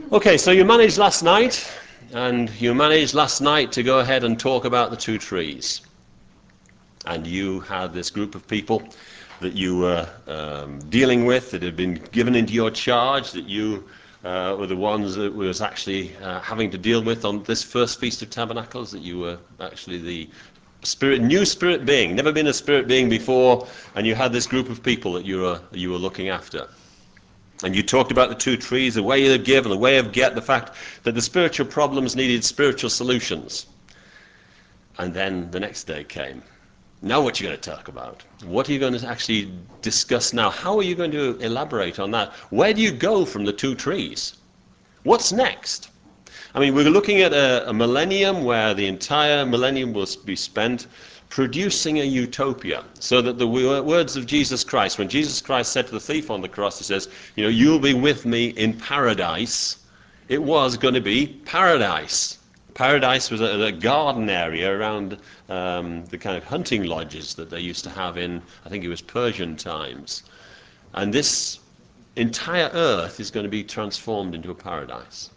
Okay, so you managed last night, to go ahead and talk about the two trees. And you had this group of people that you were dealing with, that had been given into your charge, that you were the ones that was actually having to deal with on this first Feast of Tabernacles, that you were actually the new spirit being, never been a spirit being before, and you had this group of people that you were looking after. And you talked about the two trees, the way of give and the way of get, the fact that the spiritual problems needed spiritual solutions. And then the next day came. Now what are you going to talk about? What are you going to actually discuss now? How are you going to elaborate on that? Where do you go from the two trees? What's next? I mean, we're looking at a millennium where the entire millennium will be spent producing a utopia, so that the words of Jesus Christ, when Jesus Christ said to the thief on the cross, he says, you know, you'll be with me in paradise. It was going to be paradise. Paradise was a garden area around the kind of hunting lodges that they used to have in, I think it was Persian times. And this entire earth is going to be transformed into a paradise.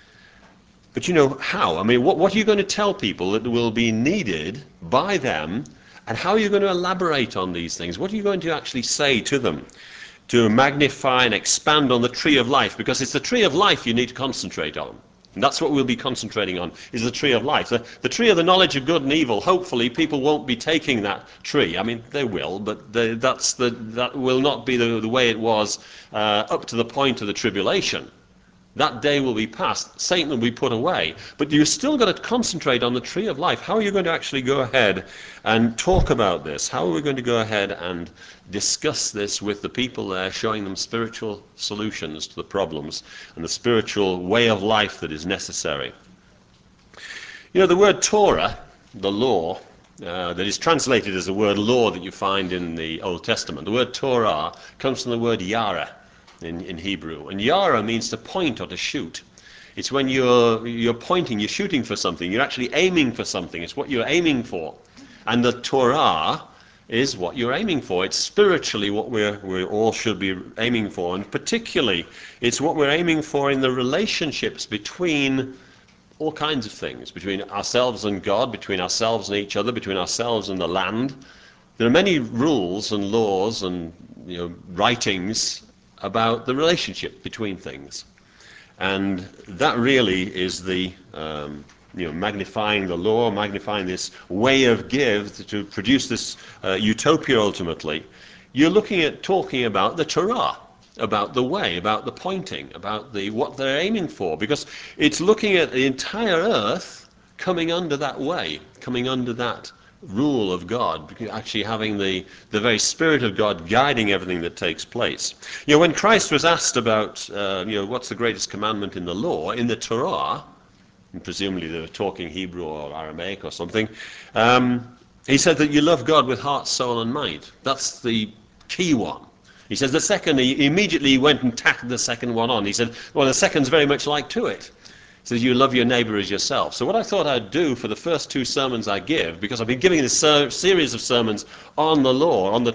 But you know how? I mean, what are you going to tell people that will be needed by them, and how are you going to elaborate on these things? What are you going to actually say to them to magnify and expand on the tree of life? Because it's the tree of life you need to concentrate on. And that's what we'll be concentrating on, is the tree of life. The tree of the knowledge of good and evil, hopefully people won't be taking that tree. I mean, they will, but that will not be the way it was up to the point of the tribulation. That day will be past. Satan will be put away. But you've still got to concentrate on the tree of life. How are you going to actually go ahead and talk about this? How are we going to go ahead and discuss this with the people there, showing them spiritual solutions to the problems and the spiritual way of life that is necessary? You know, the word Torah, the law, that is translated as the word law that you find in the Old Testament, the word Torah comes from the word yara in Hebrew. And yara means to point or to shoot. It's when you're pointing, you're shooting for something, you're actually aiming for something. It's what you're aiming for. And the Torah is what you're aiming for. It's spiritually what we all should be aiming for. And particularly, it's what we're aiming for in the relationships between all kinds of things, between ourselves and God, between ourselves and each other, between ourselves and the land. There are many rules and laws and writings about the relationship between things. And that really is the magnifying the law, magnifying this way of give to produce this utopia ultimately. You're looking at talking about the Torah, about the way, about the pointing, about what they're aiming for, because it's looking at the entire earth coming under that way, coming under that rule of God, actually having the very Spirit of God guiding everything that takes place. You know, when Christ was asked about, what's the greatest commandment in the law, in the Torah, and presumably they were talking Hebrew or Aramaic or something, he said that you love God with heart, soul, and mind. That's the key one. He says the second, he immediately went and tacked the second one on. He said, well, the second's very much like to it. He says, you love your neighbor as yourself. So what I thought I'd do for the first two sermons I give, because I've been giving this series of sermons on the law, on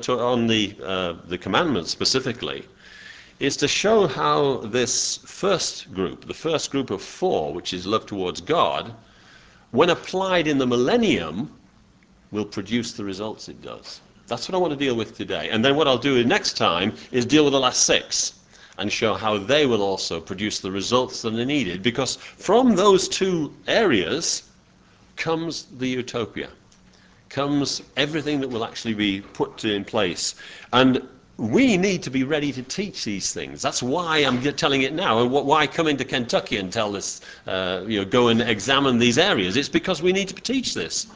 the commandments specifically, is to show how this first group, the first group of four, which is love towards God, when applied in the millennium, will produce the results it does. That's what I want to deal with today. And then what I'll do next time is deal with the last six and show how they will also produce the results that are needed, because from those two areas comes the utopia, comes everything that will actually be put in place. And we need to be ready to teach these things. That's why I'm telling it now, and why come into Kentucky and tell this, go and examine these areas. It's because we need to teach this.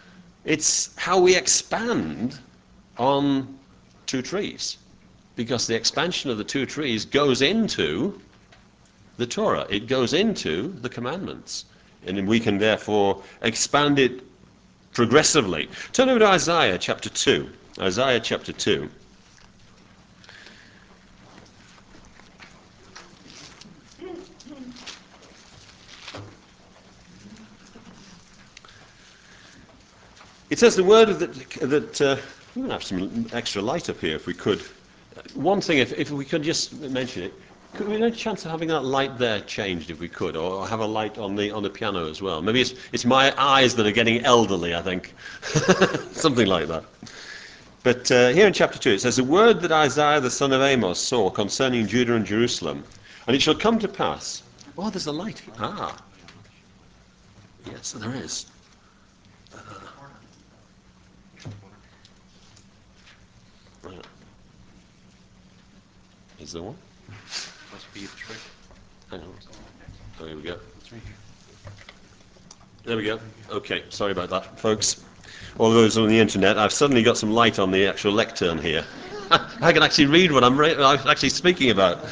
It's how we expand on two trees, because the expansion of the two trees goes into the Torah. It goes into the commandments, and we can therefore expand it progressively. Turn over to Isaiah chapter 2. Isaiah chapter 2. It says the word that we're going to have some extra light up here if we could. One thing, if we could just mention it, Could we have a chance of having that light there changed if we could, or have a light on the piano as well? Maybe it's my eyes that are getting elderly, I think. Something like that. But here in chapter 2 it says, the word that Isaiah the son of Amos saw concerning Judah and Jerusalem, and it shall come to pass. Oh, there's a light. Ah, yes, there is. Is there one? Must be a trick. Hang on. Oh, here we go. It's right here. There we go. Okay, sorry about that, folks. All those on the internet, I've suddenly got some light on the actual lectern here. I can actually read what I'm actually speaking about.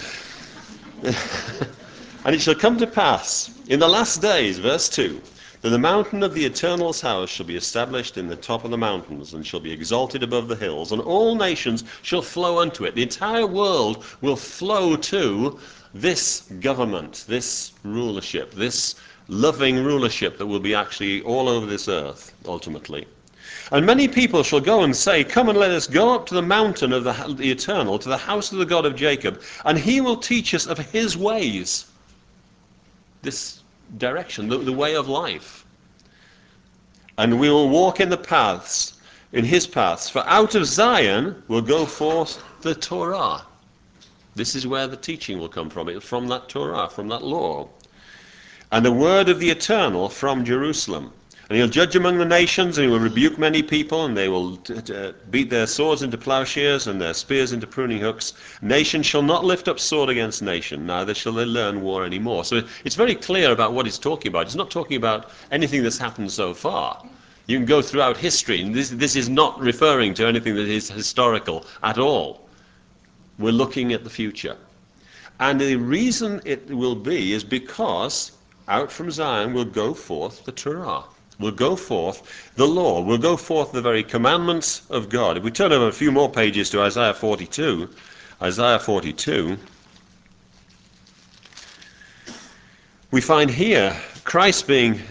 And it shall come to pass in the last days, verse 2, that the mountain of the Eternal's house shall be established in the top of the mountains, and shall be exalted above the hills, and all nations shall flow unto it. The entire world will flow to this government, this rulership, this loving rulership that will be actually all over this earth, ultimately. And many people shall go and say, come and let us go up to the mountain of the Eternal, to the house of the God of Jacob, and he will teach us of his ways. This direction, the way of life. And we will walk in the paths, in his paths. For out of Zion will go forth the Torah. This is where the teaching will come from. From that Torah, from that law. And the word of the Eternal from Jerusalem. And he'll judge among the nations, and he will rebuke many people, and they will beat their swords into plowshares and their spears into pruning hooks. Nation shall not lift up sword against nation, neither shall they learn war anymore. So it's very clear about what he's talking about. He's not talking about anything that's happened so far. You can go throughout history, and this is not referring to anything that is historical at all. We're looking at the future. And the reason it will be is because out from Zion will go forth the Torah. Will go forth the law, will go forth the very commandments of God. If we turn over a few more pages to Isaiah 42, we find here Christ being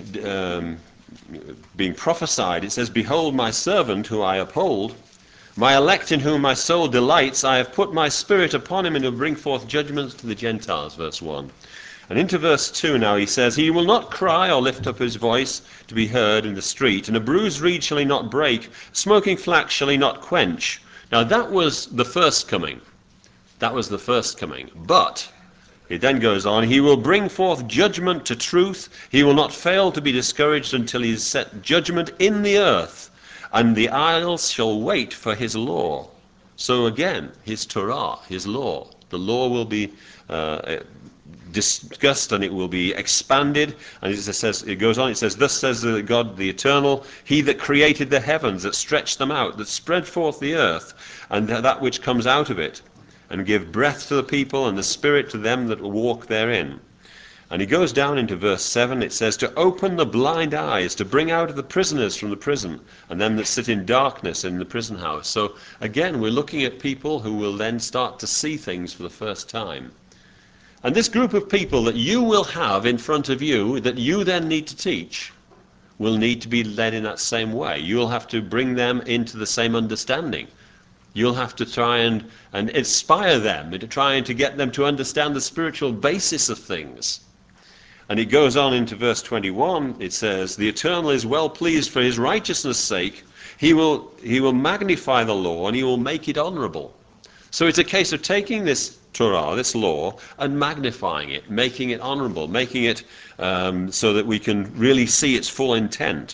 prophesied. It says, behold my servant who I uphold, my elect in whom my soul delights, I have put my spirit upon him and will bring forth judgments to the Gentiles, verse 1. And into verse 2 now he says, he will not cry or lift up his voice to be heard in the street, and a bruised reed shall he not break, smoking flax shall he not quench. Now that was the first coming. That was the first coming. But it then goes on, he will bring forth judgment to truth. He will not fail to be discouraged until he has set judgment in the earth, and the isles shall wait for his law. So again, his Torah, his law. The law will be discussed, and it will be expanded. And it goes on, it says, thus says God the Eternal, he that created the heavens, that stretched them out, that spread forth the earth, and that which comes out of it, and give breath to the people and the spirit to them that walk therein. And he goes down into verse 7, it says, to open the blind eyes, to bring out the prisoners from the prison, and them that sit in darkness in the prison house. So again, we're looking at people who will then start to see things for the first time. And this group of people that you will have in front of you, that you then need to teach, will need to be led in that same way. You'll have to bring them into the same understanding. You'll have to try and inspire them, into trying to get them to understand the spiritual basis of things. And it goes on into verse 21, it says, the Eternal is well pleased for his righteousness' sake. He will magnify the law, and he will make it honorable. So it's a case of taking this Torah, this law, and magnifying it, making it honorable, making it so that we can really see its full intent.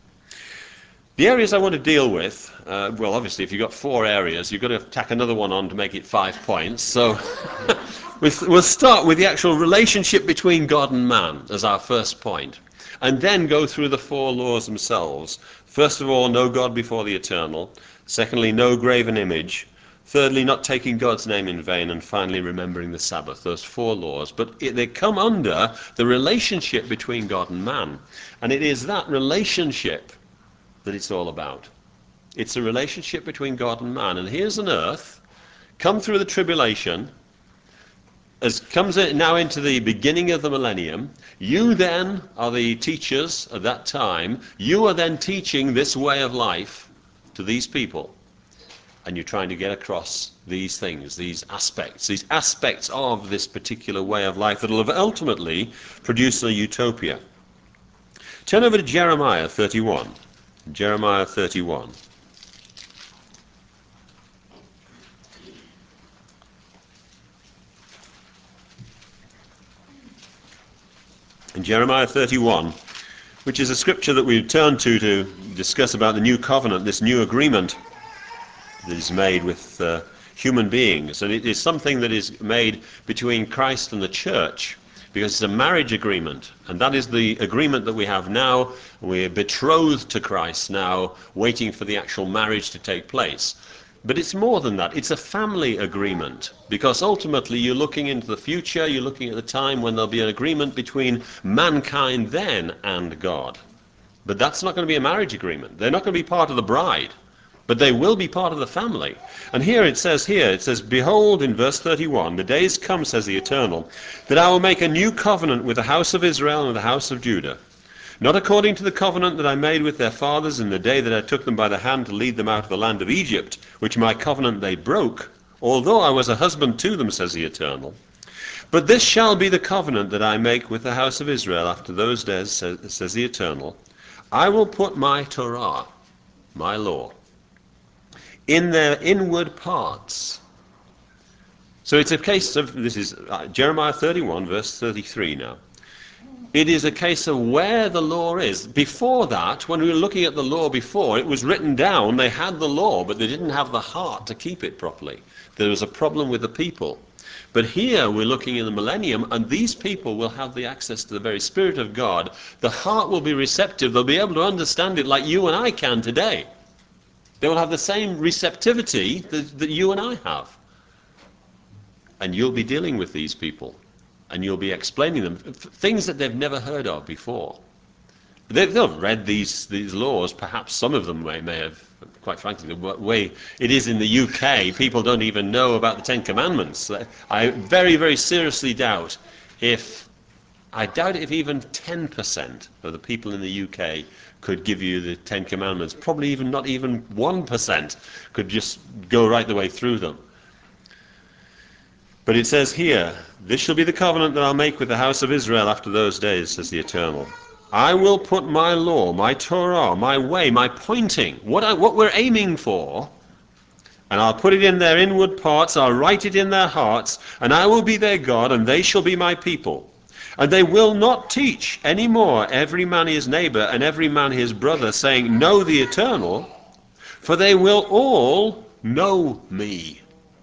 The areas I want to deal with, well, obviously, if you've got 4 areas, you've got to tack another one on to make it 5 points. So we'll start with the actual relationship between God and man as our first point, and then go through the 4 laws themselves. First of all, know God before the Eternal. Secondly, no graven image. Thirdly, not taking God's name in vain. And finally, remembering the Sabbath. Those 4 laws. But they come under the relationship between God and man. And it is that relationship that it's all about. It's a relationship between God and man. And here's an earth, come through the tribulation, as comes now into the beginning of the millennium. You then are the teachers of that time. You are then teaching this way of life to these people. And you're trying to get across these things, these aspects of this particular way of life that will ultimately produce a utopia. Turn over to Jeremiah 31. Jeremiah 31. In Jeremiah 31, which is a scripture that we turn to discuss about the new covenant, this new agreement that is made with human beings. And it is something that is made between Christ and the church, because it's a marriage agreement. And that is the agreement that we have now. We're betrothed to Christ now, waiting for the actual marriage to take place. But it's more than that. It's a family agreement, because ultimately you're looking into the future, you're looking at the time when there'll be an agreement between mankind then and God. But that's not going to be a marriage agreement. They're not going to be part of the bride, but they will be part of the family. And here, it says, Behold, in verse 31, the days come, says the Eternal, that I will make a new covenant with the house of Israel and the house of Judah. Not according to the covenant that I made with their fathers in the day that I took them by the hand to lead them out of the land of Egypt, which my covenant they broke, although I was a husband to them, says the Eternal. But this shall be the covenant that I make with the house of Israel after those days, says the Eternal. I will put my Torah, my law, in their inward parts. So it's a case of, this is Jeremiah 31, verse 33 now. It is a case of where the law is. Before that, when we were looking at the law before, it was written down, they had the law, but they didn't have the heart to keep it properly. There was a problem with the people. But here we're looking in the millennium, and these people will have the access to the very Spirit of God. The heart will be receptive. They'll be able to understand it like you and I can today. They will have the same receptivity that you and I have. And you'll be dealing with these people. And you'll be explaining them things that they've never heard of before. They'll have read these laws. Perhaps some of them may have, quite frankly, the way it is in the UK, people don't even know about the Ten Commandments. I very, very seriously doubt if even 10% of the people in the UK could give you the Ten Commandments. Probably even not even 1% could just go right the way through them. But it says here, this shall be the covenant that I'll make with the house of Israel after those days, says the Eternal. I will put my law, my Torah, my way, my pointing, what we're aiming for, and I'll put it in their inward parts, I'll write it in their hearts, and I will be their God, and they shall be my people. And they will not teach any more every man his neighbor and every man his brother, saying, Know the Eternal, for they will all know me.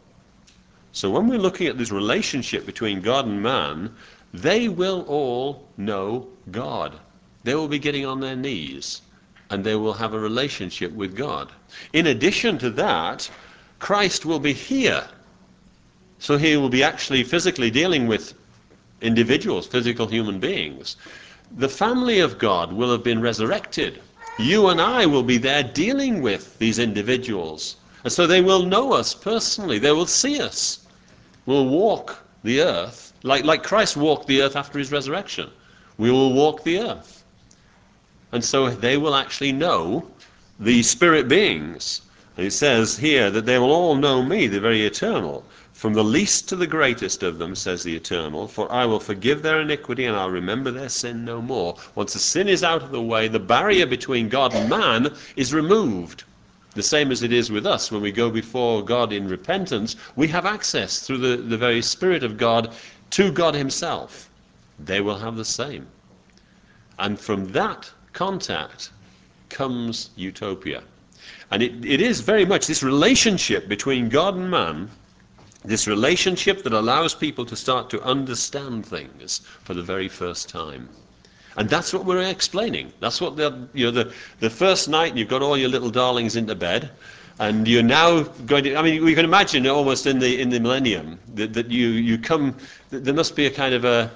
So when we're looking at this relationship between God and man, they will all know God. They will be getting on their knees, and they will have a relationship with God. In addition to that, Christ will be here. So he will be actually physically dealing with individuals, physical human beings. The family of God will have been resurrected. You and I will be there dealing with these individuals. And so they will know us personally. They will see us. We'll walk the earth like Christ walked the earth after his resurrection. We will walk the earth. And so they will actually know the spirit beings. And it says here that they will all know me, the very Eternal. From the least to the greatest of them, says the Eternal, for I will forgive their iniquity and I'll remember their sin no more. Once the sin is out of the way, the barrier between God and man is removed. The same as it is with us. When we go before God in repentance, we have access through the very Spirit of God to God himself. They will have the same. And from that contact comes utopia. And it is very much this relationship between God and man, this relationship that allows people to start to understand things for the very first time. And that's what we're explaining. That's what the first night you've got all your little darlings into bed, and you're now going to. I mean, we can imagine almost in the millennium that you come. There must be a kind of a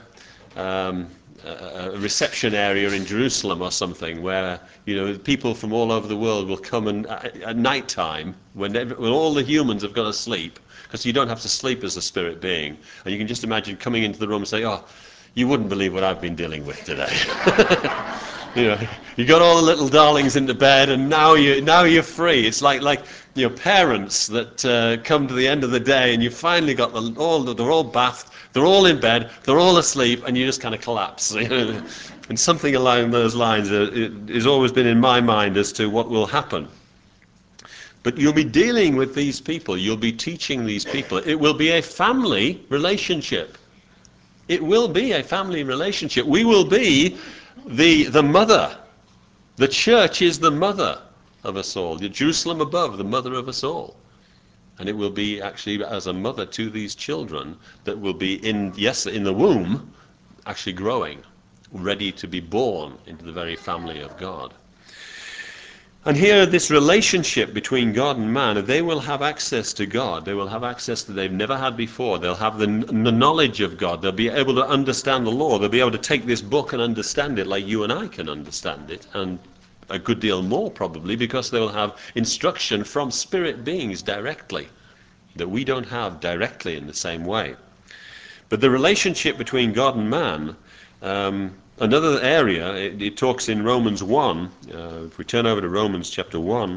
reception area in Jerusalem or something where people from all over the world will come and at night time when all the humans have gone to sleep, because you don't have to sleep as a spirit being, and you can just imagine coming into the room and say, "Oh, you wouldn't believe what I've been dealing with today." You know, you got all the little darlings into bed, and now you're free. It's like parents that come to the end of the day, and you finally got they're all bathed, they're all in bed, they're all asleep, and you just kind of collapse. And something along those lines has always been in my mind as to what will happen. But you'll be dealing with these people, you'll be teaching these people. It will be a family relationship. It will be a family relationship. We will be the mother. The church is the mother of us all. Jerusalem above, the mother of us all. And it will be actually as a mother to these children that will be in the womb, actually growing, ready to be born into the very family of God. And here, this relationship between God and man, they will have access to God. They will have access that they've never had before. They'll have the knowledge of God. They'll be able to understand the law. They'll be able to take this book and understand it like you and I can understand it, and a good deal more probably, because they will have instruction from spirit beings directly that we don't have directly in the same way. But the relationship between God and man, another area, it talks in Romans 1, if we turn over to Romans chapter 1,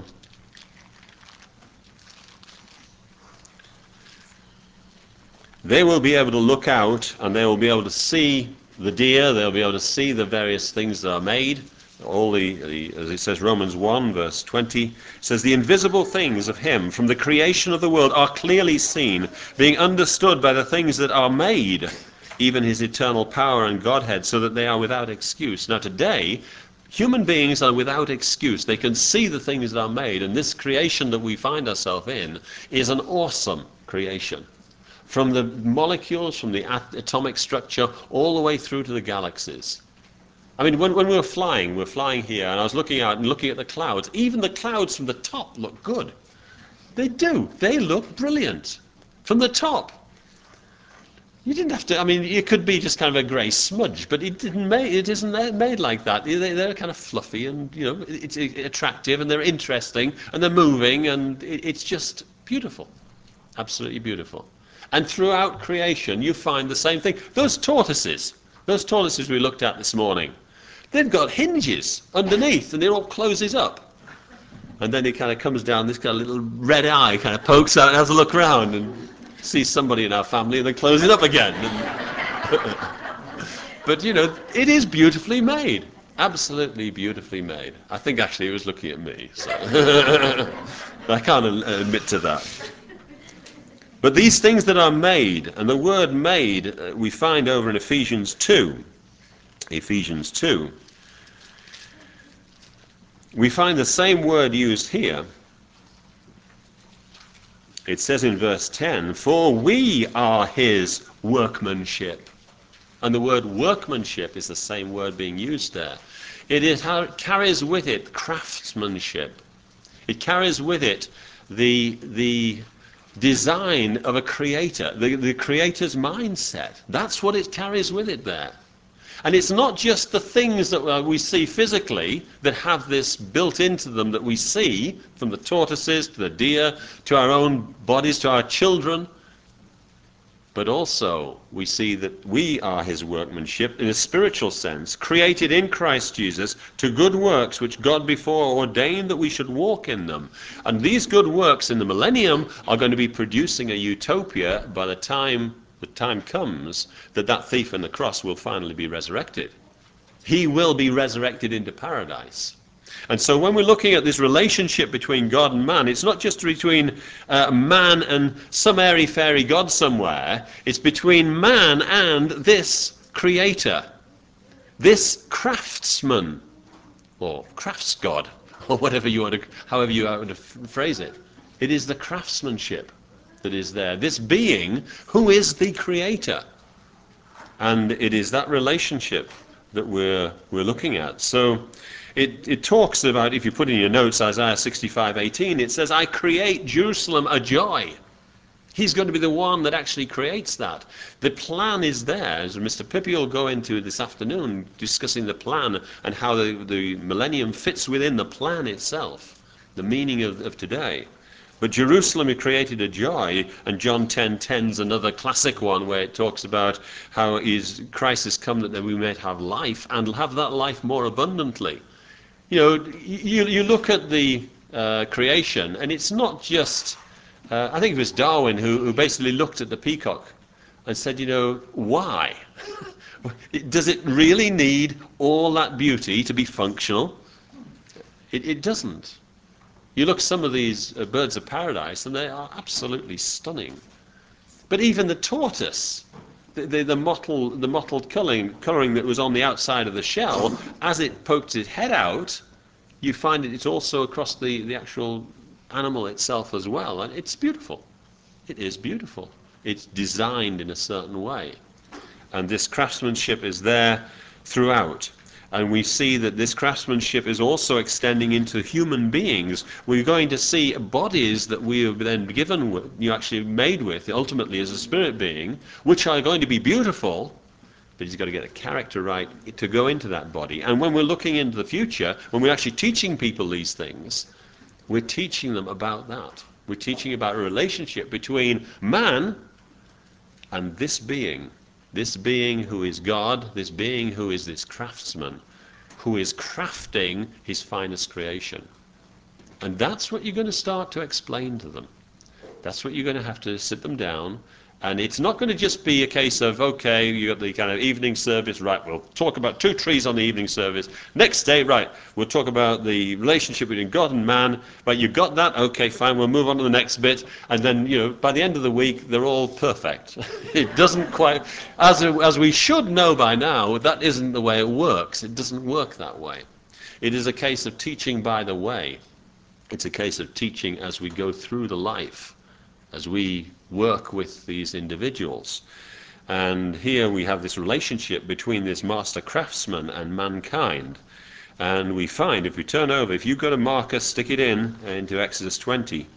they will be able to look out and they will be able to see the deer, they'll be able to see the various things that are made. All as it says, Romans 1 verse 20 says, the invisible things of him from the creation of the world are clearly seen, being understood by the things that are made, even his eternal power and Godhead, so that they are without excuse. Now today, human beings are without excuse. They can see the things that are made, and this creation that we find ourselves in is an awesome creation. From the molecules, from the atomic structure, all the way through to the galaxies. I mean, when we're flying here, and I was looking out and looking at the clouds. Even the clouds from the top look good. They do. They look brilliant from the top. You didn't have to. I mean, it could be just kind of a grey smudge, but it isn't made like that. They're kind of fluffy, and it's attractive, and they're interesting, and they're moving, and it's just beautiful, absolutely beautiful. And throughout creation, you find the same thing. Those tortoises we looked at this morning. They've got hinges underneath, and it all closes up. And then it kind of comes down, this kind of little red eye kind of pokes out and has a look around and sees somebody in our family and then closes it up again. But, it is beautifully made. Absolutely beautifully made. I think actually it was looking at me, so I can't admit to that. But these things that are made, and the word made we find over in Ephesians 2, we find the same word used here. It says in verse 10, for we are his workmanship. And the word workmanship is the same word being used there. It carries with it craftsmanship. It carries with it the design of a creator, the creator's mindset. That's what it carries with it there. And it's not just the things that we see physically that have this built into them that we see, from the tortoises to the deer, to our own bodies, to our children, but also we see that we are his workmanship in a spiritual sense, created in Christ Jesus to good works which God before ordained that we should walk in them. And these good works in the millennium are going to be producing a utopia by the time comes that thief on the cross will finally be resurrected. He will be resurrected into paradise. And so when we're looking at this relationship between God and man, it's not just between man and some airy-fairy God somewhere. It's between man and this creator, this craftsman, or crafts God, or however you want to phrase it. It is the craftsmanship that is there. This being who is the creator. And it is that relationship that we're looking at. So it talks about, if you put in your notes, Isaiah 65:18, it says, I create Jerusalem a joy. He's going to be the one that actually creates that. The plan is there, as Mr. Pippi will go into this afternoon, discussing the plan and how the millennium fits within the plan itself, the meaning of today. But Jerusalem, he created a joy, and John 10:10 is another classic one where it talks about how Christ has come that we may have life and have that life more abundantly. You know, you look at the creation, and it's not just, I think it was Darwin who basically looked at the peacock and said, you know, why? Does it really need all that beauty to be functional? It doesn't. You look at some of these birds of paradise, and they are absolutely stunning. But even the tortoise, the mottled colouring that was on the outside of the shell, as it poked its head out, you find it's also across the actual animal itself as well. And it's beautiful. It is beautiful. It's designed in a certain way. And this craftsmanship is there throughout. And we see that this craftsmanship is also extending into human beings. We're going to see bodies that we have then given, you actually made with, ultimately as a spirit being, which are going to be beautiful, but he's got to get the character right to go into that body. And when we're looking into the future, when we're actually teaching people these things, we're teaching them about that. We're teaching about a relationship between man and this being who is God, this being who is this craftsman, who is crafting his finest creation. And that's what you're going to start to explain to them. That's what you're going to have to sit them down. And it's not going to just be a case of, okay, you got the kind of evening service, right, we'll talk about two trees on the evening service. Next day, right, we'll talk about the relationship between God and man. Right, you got that? Okay, fine, we'll move on to the next bit. And then, you know, by the end of the week, they're all perfect. It doesn't quite, as we should know by now, that isn't the way it works. It doesn't work that way. It is a case of teaching by the way. It's a case of teaching as we go through the life, as we work with these individuals. And here we have this relationship between this master craftsman and mankind. And we find, if we turn over, if you've got a marker, stick it into Exodus 20.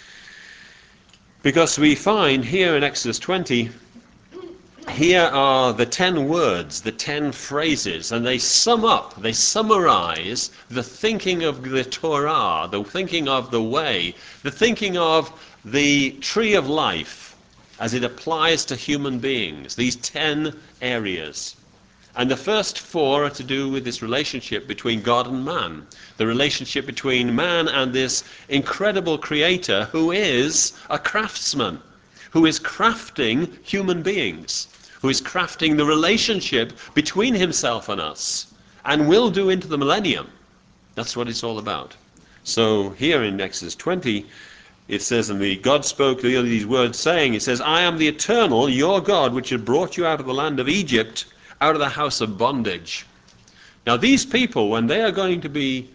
Because we find here in Exodus 20, here are the 10 words, the 10 phrases, and they sum up, they summarize the thinking of the Torah, the thinking of the way, the thinking of the tree of life as it applies to human beings, these 10 areas. And the first 4 are to do with this relationship between God and man, the relationship between man and this incredible creator who is a craftsman, who is crafting human beings, who is crafting the relationship between himself and us, and will do into the millennium. That's what it's all about. So here in Exodus 20, it says, and God spoke these words saying, it says, I am the eternal, your God, which had brought you out of the land of Egypt, out of the house of bondage. Now these people, when they are going to be,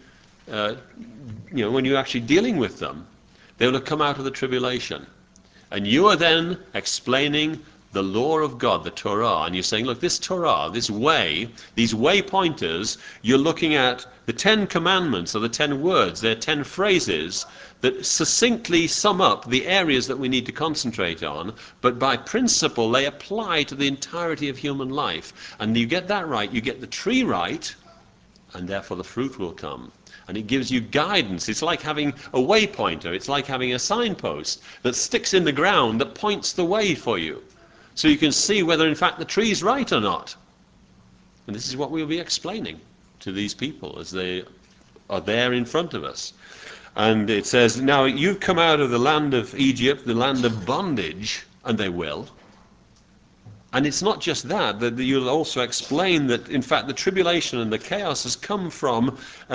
when you're actually dealing with them, they will have come out of the tribulation. And you are then explaining the law of God, the Torah, and you're saying, look, this Torah, this way, these way pointers, you're looking at the 10 commandments, or the 10 words, they're 10 phrases that succinctly sum up the areas that we need to concentrate on, but by principle they apply to the entirety of human life. And you get that right, you get the tree right, and therefore the fruit will come. And it gives you guidance. It's like having a waypointer. It's like having a signpost that sticks in the ground that points the way for you, so you can see whether in fact the tree's right or not. And this is what we'll be explaining to these people as they are there in front of us. And it says, now you've come out of the land of Egypt, the land of bondage, and they will. And it's not just that you'll also explain that, in fact, the tribulation and the chaos has come from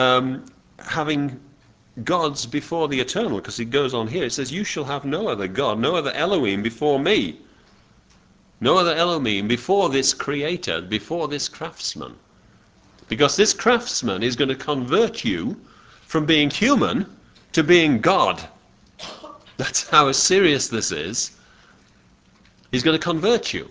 having gods before the eternal, because it goes on here. It says, you shall have no other God, no other Elohim before me. No other Elohim before this creator, before this craftsman. Because this craftsman is going to convert you from being human to being God. That's how serious this is. He's going to convert you.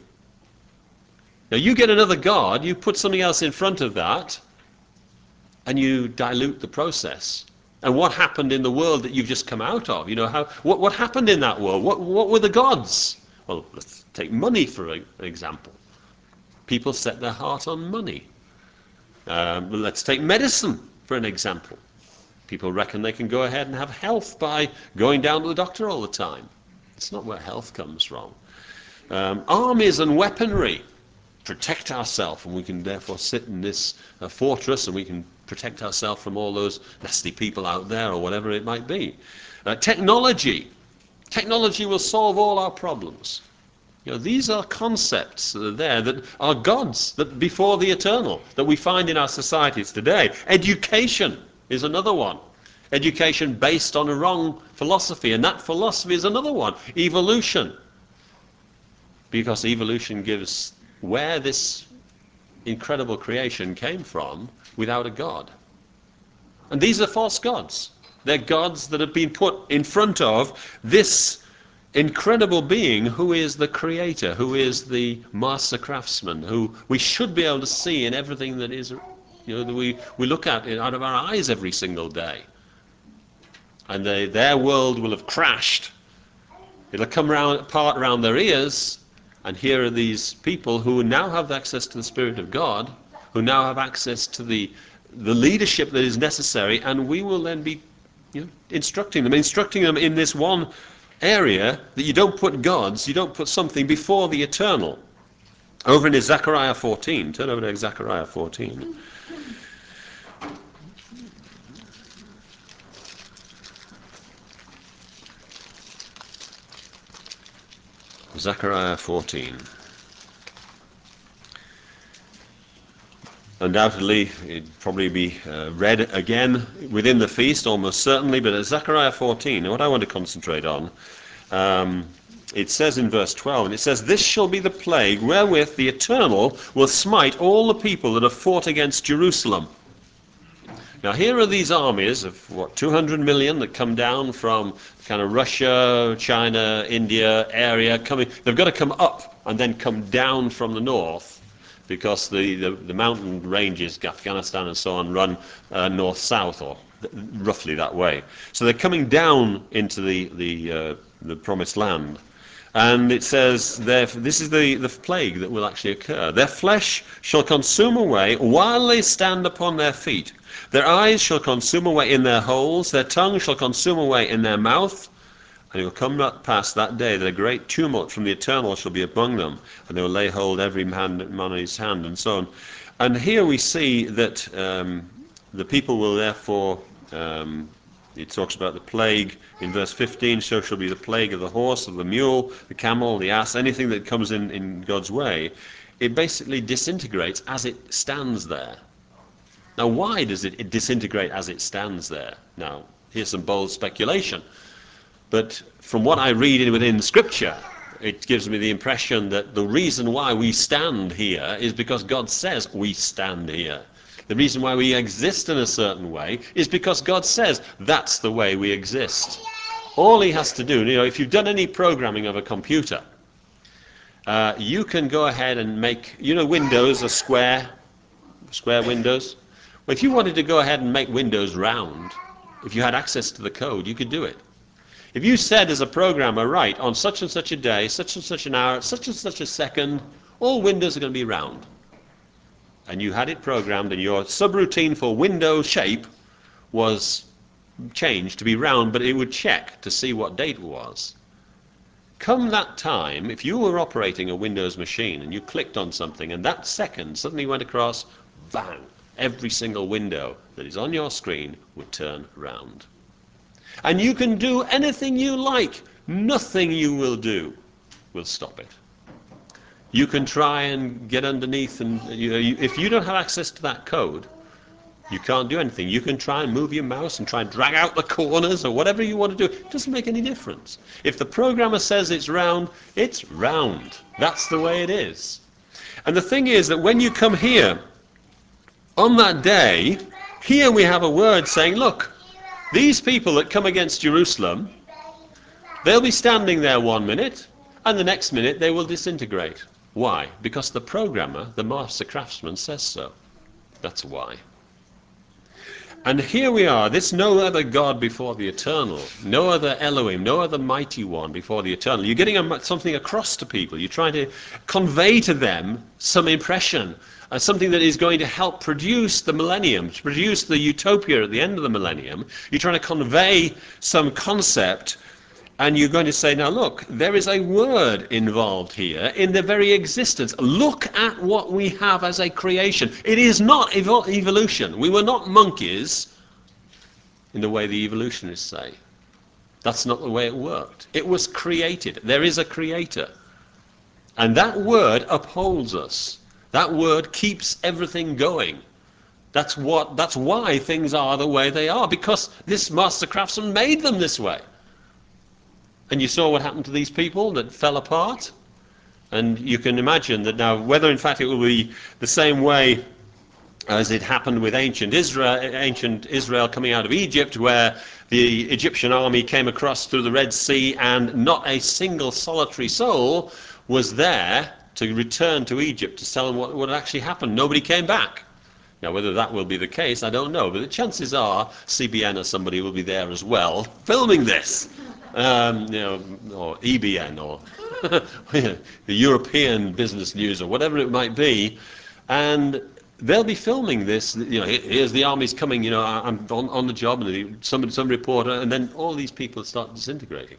Now you get another God, you put something else in front of that, and you dilute the process. And what happened in the world that you've just come out of? You know, what happened in that world? What were the gods? Well, let's take money for an example. People set their heart on money. Let's take medicine for an example. People reckon they can go ahead and have health by going down to the doctor all the time. It's not where health comes from. Armies and weaponry protect ourselves, and we can therefore sit in this fortress and we can protect ourselves from all those nasty people out there or whatever it might be. Technology will solve all our problems. These are concepts that are there that are gods, that before the eternal, that we find in our societies today. Education is another one. Education based on a wrong philosophy, and that philosophy is another one. Evolution. Because evolution gives where this incredible creation came from without a God. And these are false gods. They're gods that have been put in front of this incredible being who is the creator, who is the master craftsman, who we should be able to see in everything that is, that we look at out of our eyes every single day. And their world will have crashed. It'll come apart around their ears, and here are these people who now have access to the Spirit of God, who now have access to the leadership that is necessary, and we will then be instructing them in this one area that you don't put gods, you don't put something before the eternal. Over in Zechariah 14, turn over to Zechariah 14. Zechariah 14. Undoubtedly, it'd probably be read again within the feast, almost certainly, but at Zechariah 14, what I want to concentrate on, it says in verse 12, and it says, "This shall be the plague wherewith the Eternal will smite all the people that have fought against Jerusalem." Now here are these armies of, 200 million that come down from kind of Russia, China, India area coming. They've got to come up and then come down from the north, because the mountain ranges, Afghanistan and so on, run north-south, or roughly that way. So they're coming down into the promised land. And it says, this is the plague that will actually occur. "Their flesh shall consume away while they stand upon their feet. Their eyes shall consume away in their holes. Their tongue shall consume away in their mouth. And it will come past that day that a great tumult from the Eternal shall be among them, and they will lay hold every man on his hand," and so on. And here we see that the people will therefore, it talks about the plague in verse 15, "So shall be the plague of the horse, of the mule, the camel, the ass," anything that comes in God's way. It basically disintegrates as it stands there. Now, why does it disintegrate as it stands there? Now, here's some bold speculation. But from what I read within Scripture, it gives me the impression that the reason why we stand here is because God says we stand here. The reason why we exist in a certain way is because God says that's the way we exist. All he has to do, if you've done any programming of a computer, you can go ahead and make, Windows are square windows. Well, if you wanted to go ahead and make Windows round, if you had access to the code, you could do it. If you said as a programmer, right, on such and such a day, such and such an hour, such and such a second, all windows are going to be round, and you had it programmed, and your subroutine for window shape was changed to be round, but it would check to see what date it was. Come that time, if you were operating a Windows machine and you clicked on something and that second suddenly went across, bang, every single window that is on your screen would turn round. And you can do anything you like. Nothing you will do will stop it. You can try and get underneath, and if you don't have access to that code, you can't do anything. You can try and move your mouse and try and drag out the corners or whatever you want to do. It doesn't make any difference. If the programmer says it's round, it's round. That's the way it is. And the thing is that when you come here, on that day, here we have a word saying, look, these people that come against Jerusalem, they'll be standing there 1 minute, and the next minute they will disintegrate. Why? Because the programmer, the master craftsman, says so. That's why. And here we are, this no other God before the eternal, no other Elohim, no other mighty one before the eternal. You're getting something across to people. You're trying to convey to them some impression. something that is going to help produce the millennium, to produce the utopia at the end of the millennium. You're trying to convey some concept, and you're going to say, now look, there is a word involved here in the very existence. Look at what we have as a creation. It is not evolution. We were not monkeys in the way the evolutionists say. That's not the way it worked. It was created. There is a creator. And that word upholds us. That word keeps everything going. That's why things are the way they are, because this master craftsman made them this way. And you saw what happened to these people that fell apart. And you can imagine that now, whether in fact it will be the same way as it happened with ancient Israel coming out of Egypt, where the Egyptian army came across through the Red Sea and not a single solitary soul was there to return to Egypt to tell them what had actually happened. Nobody came back. Now, whether that will be the case, I don't know, but the chances are CBN or somebody will be there as well, filming this, or EBN, or the European Business News, or whatever it might be, and they'll be filming this. Here's the army's coming. I'm on the job, and some reporter, and then all these people start disintegrating,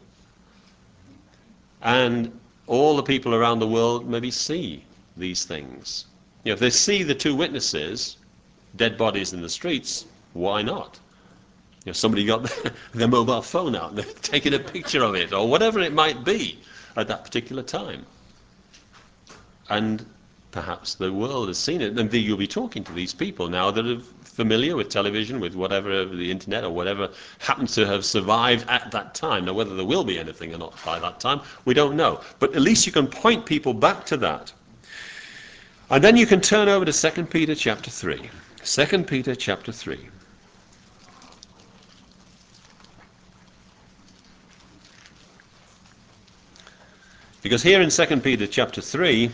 and all the people around the world maybe see these things. If they see the two witnesses, dead bodies in the streets, why not? Somebody got their mobile phone out and they're taking a picture of it, or whatever it might be at that particular time. And perhaps the world has seen it, and you'll be talking to these people now that are familiar with television, with whatever, the internet, or whatever happens to have survived at that time. Now, whether there will be anything or not by that time, we don't know. But at least you can point people back to that. And then you can turn over to 2 Peter chapter 3. 2 Peter chapter 3. Because here in 2 Peter chapter 3,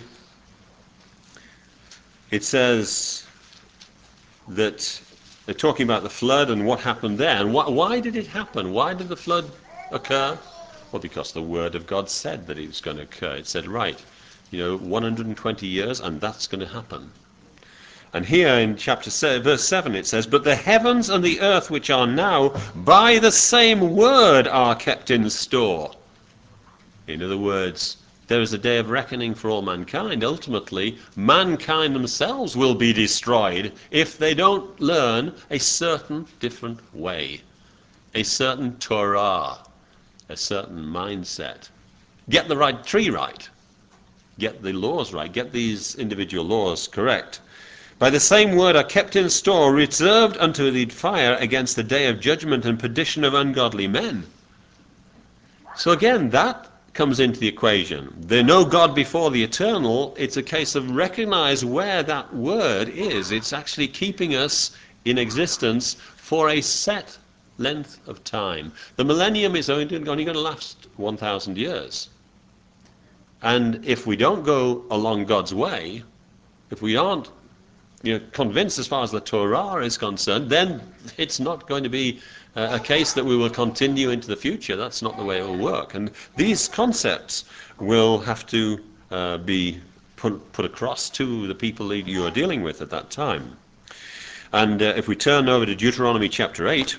it says that they're talking about the flood and what happened there. And why did it happen? Why did the flood occur? Well, because the word of God said that it was going to occur. It said, right, 120 years, and that's going to happen. And here in verse 7 it says, but the heavens and the earth which are now by the same word are kept in store. In other words, there is a day of reckoning for all mankind. Ultimately, mankind themselves will be destroyed if they don't learn a certain different way, a certain Torah, a certain mindset. Get the right tree right. Get the laws right. Get these individual laws correct. By the same word are kept in store, reserved unto the fire against the day of judgment and perdition of ungodly men. So again, that comes into the equation. There's no God before the eternal. It's a case of recognize where that word is. It's actually keeping us in existence for a set length of time. The millennium is only going to last 1,000 years. And if we don't go along God's way, if we aren't convinced as far as the Torah is concerned, then it's not going to be a case that we will continue into the future. That's not the way it will work. And these concepts will have to be put across to the people that you are dealing with at that time. And if we turn over to Deuteronomy chapter 8,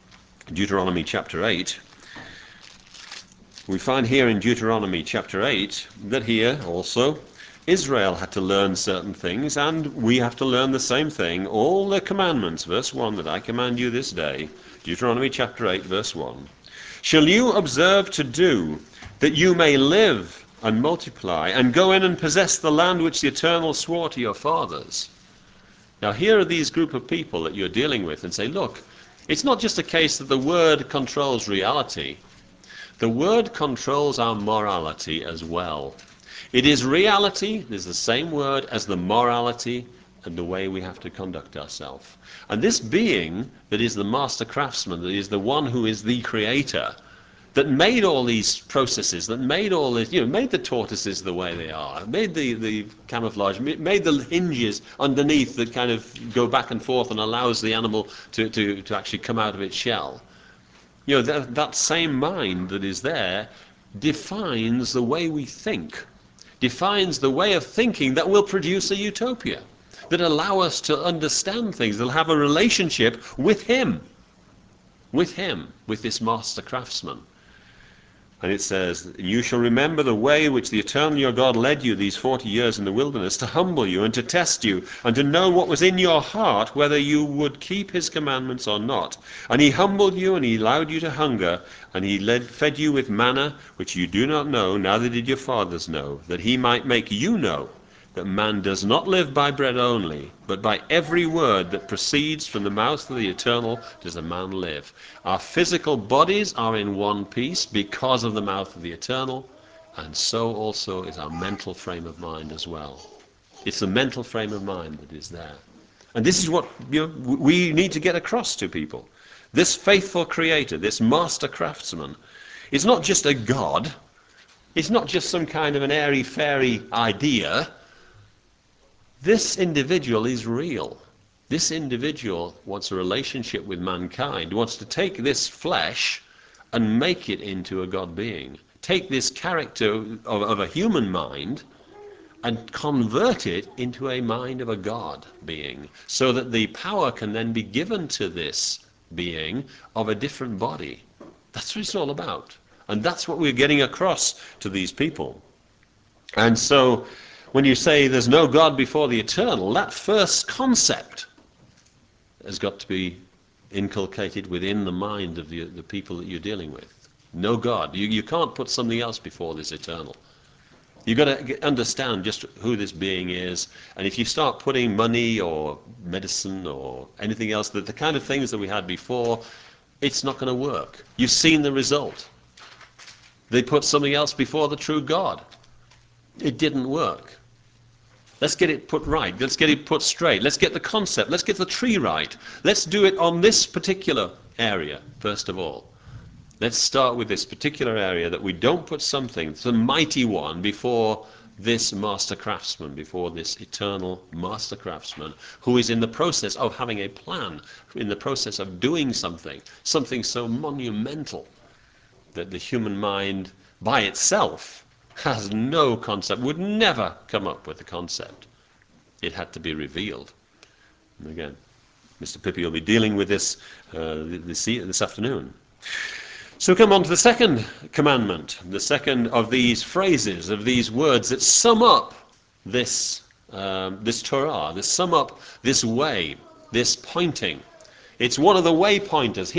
we find here in Deuteronomy chapter 8 that here also Israel had to learn certain things, and we have to learn the same thing. All the commandments, verse 1, that I command you this day, Deuteronomy chapter 8, verse 1, shall you observe to do, that you may live and multiply, and go in and possess the land which the Eternal swore to your fathers. Now here are these group of people that you're dealing with, and say, look, it's not just a case that the word controls reality. The word controls our morality as well. It is reality, it is the same word as the morality and the way we have to conduct ourselves. And this being that is the master craftsman, that is the one who is the creator, that made all these processes, that made all this, made the tortoises the way they are, made the camouflage, made the hinges underneath that kind of go back and forth and allows the animal to actually come out of its shell. That same mind that is there defines the way we think, defines the way of thinking that will produce a utopia. that allow us to understand things, that have a relationship with him, with this master craftsman. And it says, you shall remember the way which the eternal your God led you these 40 years in the wilderness, to humble you and to test you, and to know what was in your heart, whether you would keep his commandments or not. And he humbled you, and he allowed you to hunger, and he fed you with manna, which you do not know, neither did your fathers know, that he might make you know that man does not live by bread only, but by every word that proceeds from the mouth of the eternal does a man live. Our physical bodies are in one piece because of the mouth of the eternal, and so also is our mental frame of mind as well. It's the mental frame of mind that is there. And this is what we need to get across to people. This faithful creator, this master craftsman, is not just a god. It's not just some kind of an airy-fairy idea. This individual is real. This individual wants a relationship with mankind, wants to take this flesh and make it into a God being. Take this character of a human mind and convert it into a mind of a God being, so that the power can then be given to this being of a different body. That's what it's all about. And that's what we're getting across to these people. And so when you say there's no God before the eternal, that first concept has got to be inculcated within the mind of the people that you're dealing with. No God. You can't put something else before this eternal. You've got to understand just who this being is. And if you start putting money or medicine or anything else, the kind of things that we had before, it's not going to work. You've seen the result. They put something else before the true God. It didn't work. Let's get it put right. Let's get it put straight. Let's get the concept. Let's get the tree right. Let's do it on this particular area, first of all. Let's start with this particular area, that we don't put something, the mighty one, before this master craftsman, before this eternal master craftsman, who is in the process of having a plan, in the process of doing something so monumental that the human mind by itself has no concept, would never come up with a concept. It had to be revealed. And again, Mr. Pippi will be dealing with this this afternoon. So come on to the second commandment, the second of these phrases, of these words that sum up this Torah, that sum up this way, this pointing. It's one of the waypointers.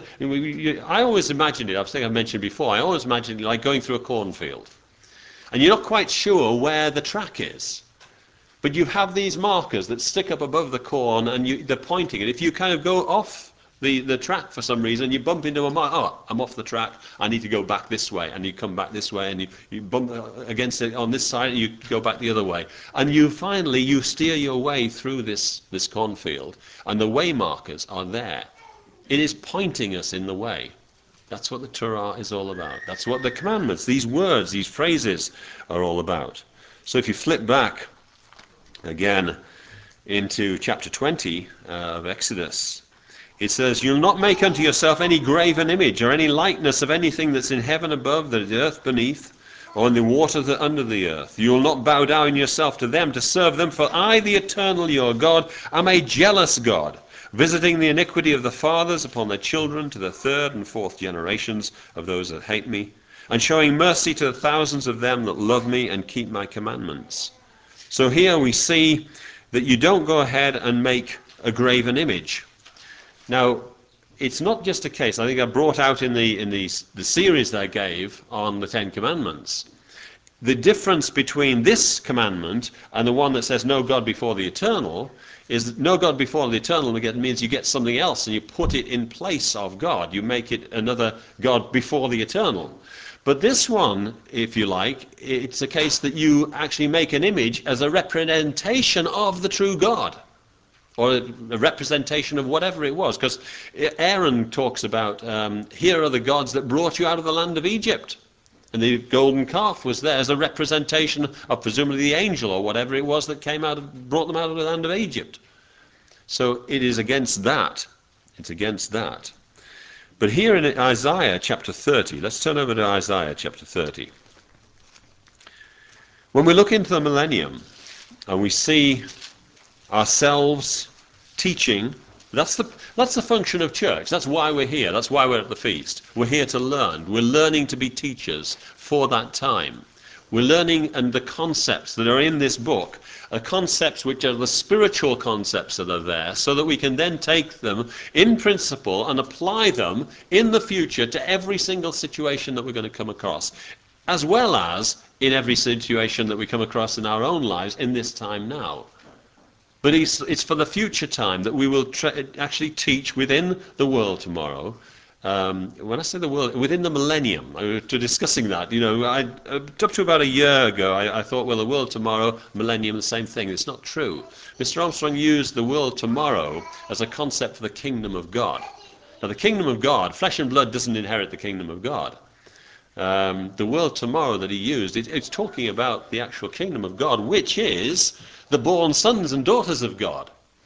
I always imagined it, I think I've mentioned before, I always imagined it like going through a cornfield. And you're not quite sure where the track is. But you have these markers that stick up above the corn, and they're pointing. And if you kind of go off the track for some reason, you bump into a mark. Oh, I'm off the track. I need to go back this way. And you come back this way, and you bump against it on this side, and you go back the other way. And you steer your way through this cornfield, and the way markers are there. It is pointing us in the way. That's what the Torah is all about. That's what the commandments, these words, these phrases are all about. So if you flip back again into chapter 20 of Exodus, it says, you'll not make unto yourself any graven image or any likeness of anything that's in heaven above, the earth beneath, or in the water that under the earth. You will not bow down yourself to them to serve them, for I, the eternal your God, am a jealous God, visiting the iniquity of the fathers upon their children to the third and fourth generations of those that hate me, and showing mercy to the thousands of them that love me and keep my commandments. So here we see that you don't go ahead and make a graven image. Now, it's not just a case, I think I brought out in the series that I gave on the Ten Commandments, the difference between this commandment and the one that says no God before the eternal is that no God before the eternal means you get something else and you put it in place of God. You make it another God before the eternal. But this one, if you like, it's a case that you actually make an image as a representation of the true God, or a representation of whatever it was. Because Aaron talks about, here are the gods that brought you out of the land of Egypt. And the golden calf was there as a representation of presumably the angel or whatever it was that brought them out of the land of Egypt. So it is against that. It's against that. But here in Isaiah chapter 30, let's turn over to Isaiah chapter 30. When we look into the millennium and we see ourselves teaching. That's the function of church. That's why we're here. That's why we're at the feast. We're here to learn. We're learning to be teachers for that time. We're learning, and the concepts that are in this book are concepts which are the spiritual concepts that are there, so that we can then take them in principle and apply them in the future to every single situation that we're going to come across, as well as in every situation that we come across in our own lives in this time now. But it's for the future time that we will actually teach within the world tomorrow. When I say the world, within the millennium, to discussing that, up to about a year ago, I thought, well, the world tomorrow, millennium, the same thing. It's not true. Mr. Armstrong used the world tomorrow as a concept for the kingdom of God. Now, the kingdom of God, flesh and blood doesn't inherit the kingdom of God. The world tomorrow that he used, it's talking about the actual kingdom of God, which is the born sons and daughters of God.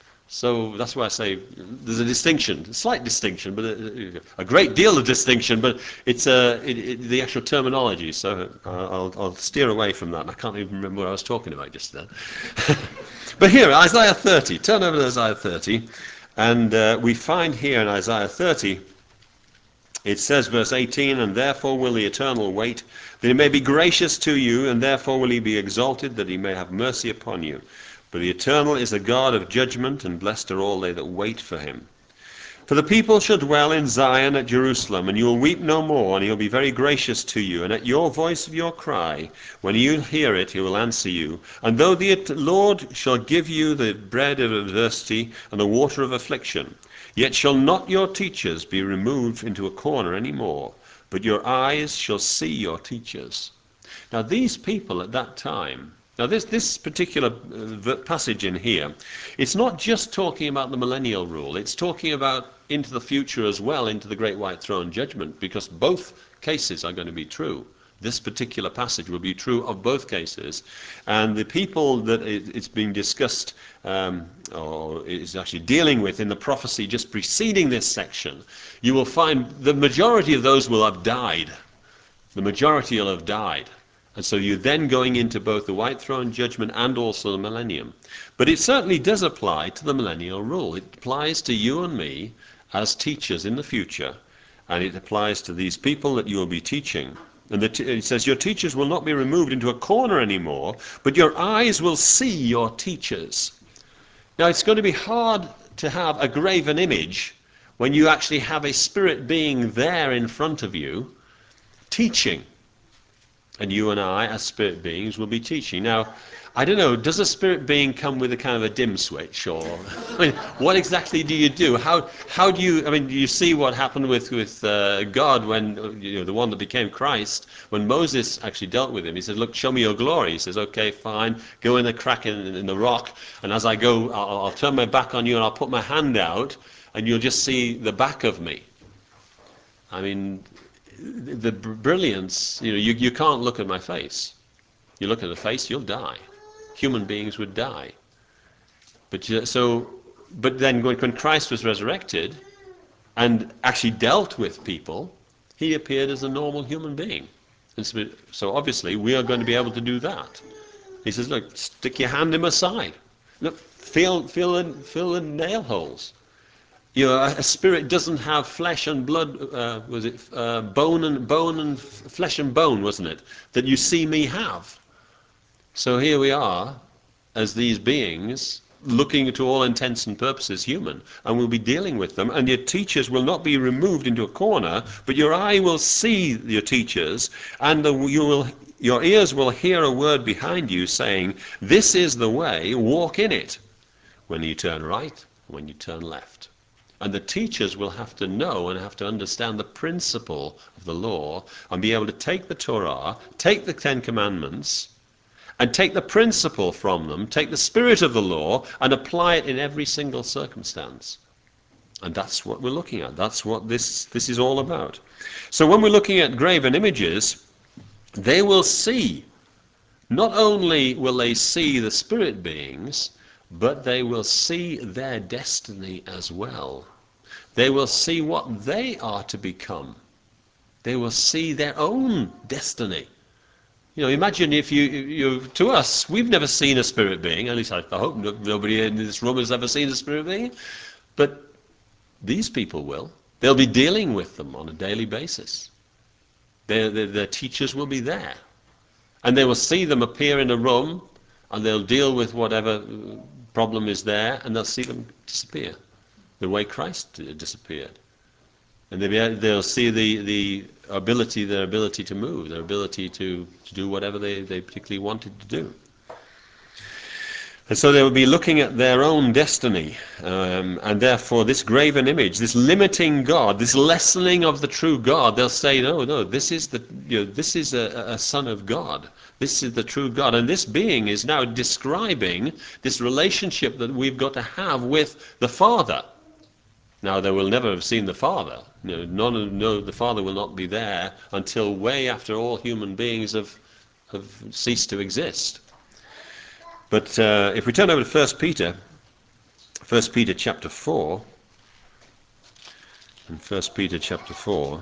So that's why I say there's a distinction, a slight distinction, but a great deal of distinction, but it's the actual terminology. So I'll steer away from that. I can't even remember what I was talking about just then. But here, Isaiah 30. Turn over to Isaiah 30, and we find here in Isaiah 30, it says, verse 18, and therefore will the Eternal wait, that he may be gracious to you, and therefore will he be exalted, that he may have mercy upon you. For the Eternal is a God of judgment, and blessed are all they that wait for him. For the people shall dwell in Zion at Jerusalem, and you will weep no more, and he will be very gracious to you. And at your voice of your cry, when you hear it, he will answer you. And though the Lord shall give you the bread of adversity and the water of affliction, yet shall not your teachers be removed into a corner any more, but your eyes shall see your teachers. Now these people at that time, now this particular passage in here, it's not just talking about the millennial rule, it's talking about into the future as well, into the great white throne judgment, because both cases are going to be true. This particular passage will be true of both cases. And the people that it's being discussed, or is actually dealing with in the prophecy just preceding this section, you will find the majority of those will have died. The majority will have died. And so you're then going into both the white throne judgment and also the millennium. But it certainly does apply to the millennial rule. It applies to you and me as teachers in the future, and it applies to these people that you will be teaching. And it says, your teachers will not be removed into a corner anymore, but your eyes will see your teachers. Now, it's going to be hard to have a graven image when you actually have a spirit being there in front of you teaching. And you and I, as spirit beings, will be teaching. Now, I don't know, does a spirit being come with a kind of a dim switch? Or, I mean, what exactly do you do? How do you, I mean, you see what happened with God when, the one that became Christ, when Moses actually dealt with him. He said, look, show me your glory. He says, okay, fine, go in the crack in the rock, and as I go, I'll turn my back on you and I'll put my hand out, and you'll just see the back of me. I mean, the brilliance, you can't look at my face. You look at the face, you'll die. Human beings would die. But then when Christ was resurrected and actually dealt with people, he appeared as a normal human being. And so obviously we are going to be able to do that. He says, look, stick your hand in my side. Look, feel the nail holes. A spirit doesn't have flesh and blood. Was it bone and flesh and bone? Wasn't it that you see me have? So here we are, as these beings, looking to all intents and purposes human, and we'll be dealing with them. And your teachers will not be removed into a corner, but your eye will see your teachers, and your ears will hear a word behind you saying, "This is the way; walk in it." When you turn right, when you turn left. And the teachers will have to know and have to understand the principle of the law and be able to take the Torah, take the Ten Commandments, and take the principle from them, take the spirit of the law, and apply it in every single circumstance. And that's what we're looking at. That's what this is all about. So when we're looking at graven images, they will see, not only will they see the spirit beings, but they will see their destiny as well. They will see what they are to become. They will see their own destiny. Imagine if to us, we've never seen a spirit being, at least I hope nobody in this room has ever seen a spirit being, but these people will. They'll be dealing with them on a daily basis. Their teachers will be there. And they will see them appear in a room, and they'll deal with whatever problem is there, and they'll see them disappear, the way Christ disappeared. And they'll see their ability to move, their ability to do whatever they particularly wanted to do. And so they will be looking at their own destiny, and therefore this graven image, this limiting God, this lessening of the true God, they'll say, no, this is this is a son of God. This is the true God. And this being is now describing this relationship that we've got to have with the Father. Now, they will never have seen the Father. The Father will not be there until way after all human beings have ceased to exist. But if we turn over to 1 Peter chapter 4, in 1 Peter chapter 4,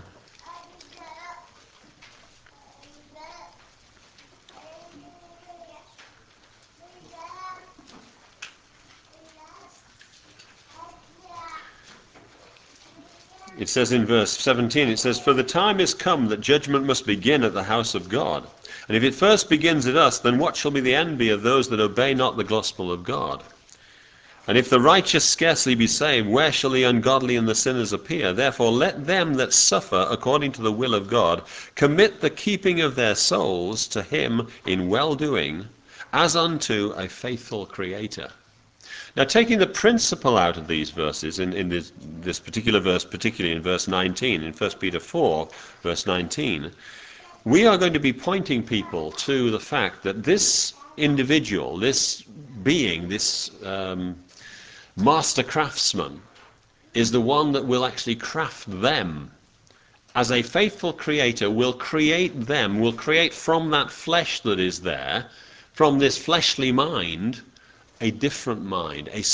it says in verse 17, it says, "For the time is come that judgment must begin at the house of God. And if it first begins at us, then what shall be the end be of those that obey not the gospel of God? And if the righteous scarcely be saved, where shall the ungodly and the sinners appear? Therefore let them that suffer according to the will of God commit the keeping of their souls to him in well-doing, as unto a faithful Creator." Now, taking the principle out of these verses, in this particular verse, particularly in verse 19, in 1 Peter 4, verse 19, we are going to be pointing people to the fact that this individual, this being, this master craftsman, is the one that will actually craft them. As a faithful Creator will create them, will create from that flesh that is there, from this fleshly mind, a different mind, a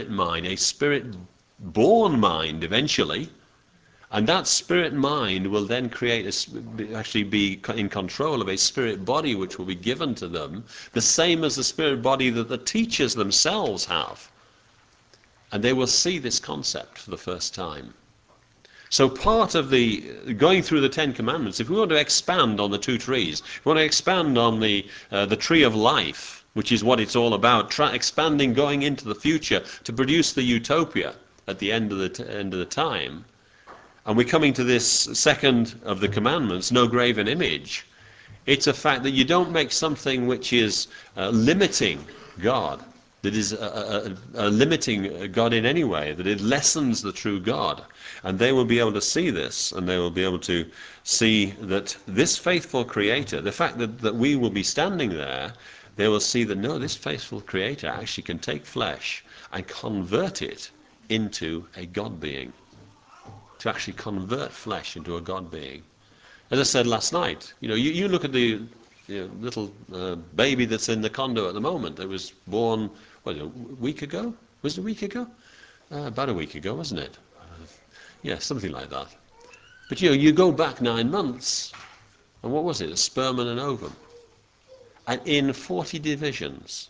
spirit-born mind eventually. And that spirit mind will then actually be in control of a spirit body which will be given to them, the same as the spirit body that the teachers themselves have. And they will see this concept for the first time. So part of the going through the Ten Commandments, if we want to expand on the two trees, if we want to expand on the tree of life, which is what it's all about, expanding, going into the future to produce the utopia at the end of the time, and we're coming to this second of the commandments, no graven image. It's a fact that you don't make something which is limiting God, that is limiting God in any way, that it lessens the true God. And they will be able to see this, and they will be able to see that this faithful Creator, the fact that we will be standing there, they will see that no, this faithful Creator actually can take flesh and convert it into a God being. To actually convert flesh into a God being. As I said last night, you look at the little baby that's in the condo at the moment that was born, a week ago? Was it a week ago? About a week ago, wasn't it? Yeah, something like that. But you go back 9 months, and what was it? A sperm and an ovum. And in 40 divisions,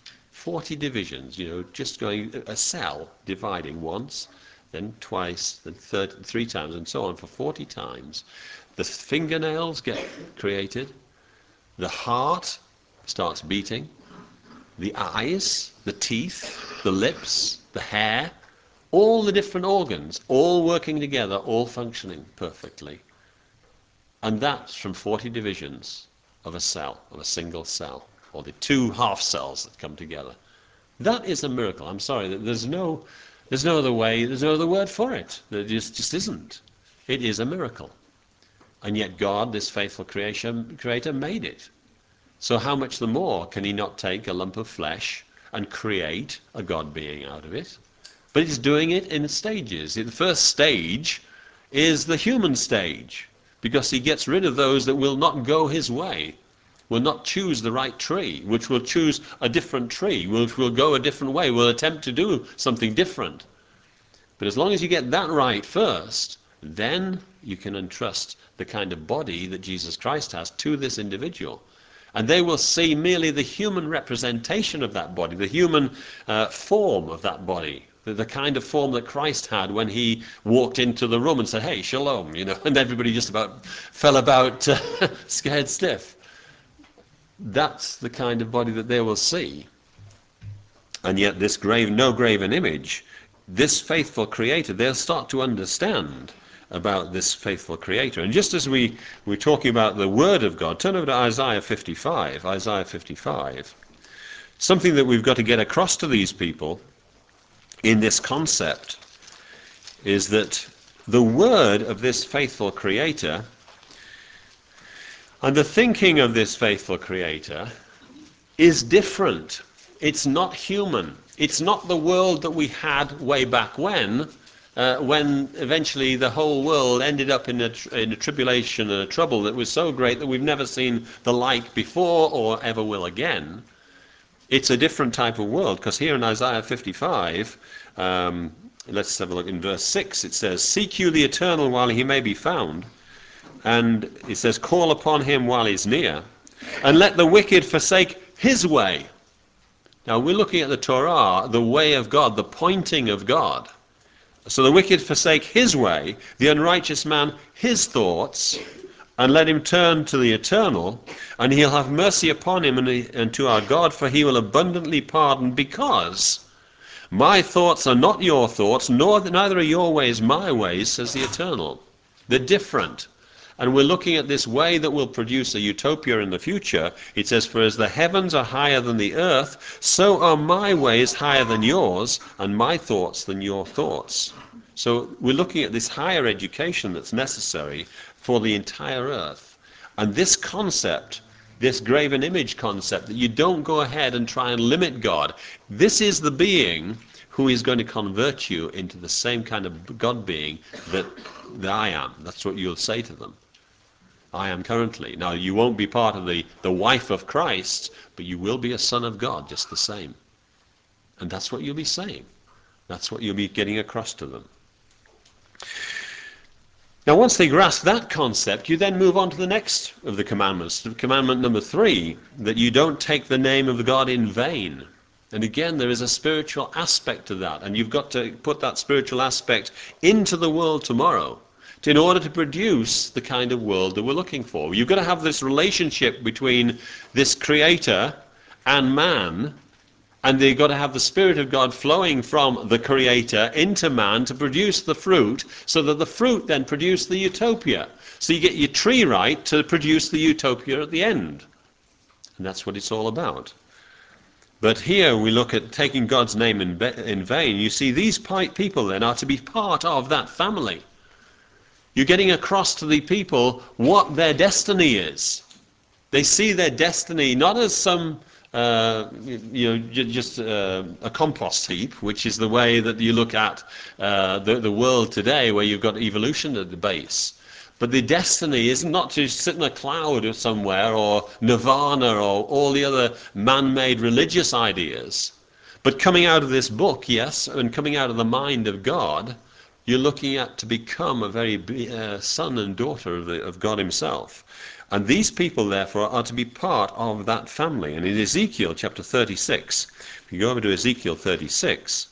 just going a cell dividing once, then twice, then three times, and so on for 40 times. The fingernails get created, the heart starts beating, the eyes, the teeth, the lips, the hair, all the different organs, all working together, all functioning perfectly. And that's from 40 divisions of a cell, of a single cell, or the two half cells that come together. That is a miracle. I'm sorry, there's no other way, there's no other word for it. There just isn't. It is a miracle. And yet God, this faithful Creator, made it. So how much the more can he not take a lump of flesh and create a God being out of it? But he's doing it in stages. The first stage is the human stage, because he gets rid of those that will not go his way, will not choose the right tree, which will choose a different tree, which will go a different way, will attempt to do something different. But as long as you get that right first, then you can entrust the kind of body that Jesus Christ has to this individual. And they will see merely the human representation of that body, the human form of that body, the kind of form that Christ had when he walked into the room and said, "Hey, shalom," and everybody just about fell about scared stiff. That's the kind of body that they will see. And yet this no graven image, this faithful creator, they'll start to understand about this faithful creator. And just as we're talking about the word of God, turn over to Isaiah 55. Isaiah 55. Something that we've got to get across to these people in this concept is that the word of this faithful creator and the thinking of this faithful creator is different. It's not human. It's not the world that we had way back when eventually the whole world ended up in a tribulation and a trouble that was so great that we've never seen the like before or ever will again. It's a different type of world, because here in Isaiah 55, let's have a look in verse 6, it says, "Seek you the eternal while he may be found," and it says, "Call upon him while he's near, and let the wicked forsake his way." Now we're looking at the Torah, the way of God, the pointing of God. So the wicked forsake his way, the unrighteous man his thoughts, and let him turn to the eternal, and he'll have mercy upon him and to our God, for he will abundantly pardon, because my thoughts are not your thoughts, neither are your ways my ways, says the eternal. They're different. And we're looking at this way that will produce a utopia in the future. It says, "For as the heavens are higher than the earth, so are my ways higher than yours, and my thoughts than your thoughts." So we're looking at this higher education that's necessary for the entire earth. And this concept, this graven image concept, that you don't go ahead and try and limit God. This is the being who is going to convert you into the same kind of God being that I am. That's what you'll say to them. I am currently. Now, you won't be part of the wife of Christ, but you will be a son of God just the same. And that's what you'll be saying. That's what you'll be getting across to them. Now, once they grasp that concept, you then move on to the next of the commandments, commandment number 3, that you don't take the name of God in vain. And again, there is a spiritual aspect to that, and you've got to put that spiritual aspect into the world tomorrow in order to produce the kind of world that we're looking for. You've got to have this relationship between this creator and man, and they've got to have the Spirit of God flowing from the creator into man to produce the fruit, so that the fruit then produce the utopia. So you get your tree right to produce the utopia at the end. And that's what it's all about. But here we look at taking God's name in vain. You see, these people then are to be part of that family. You're getting across to the people what their destiny is. They see their destiny not as some, just a compost heap, which is the way that you look at the world today, where you've got evolution at the base. But the destiny is not to sit in a cloud or somewhere, or nirvana, or all the other man-made religious ideas. But coming out of this book, yes, and coming out of the mind of God, you're looking at to become a very son and daughter of God himself. And these people, therefore, are to be part of that family. And in Ezekiel chapter 36, if you go over to Ezekiel 36,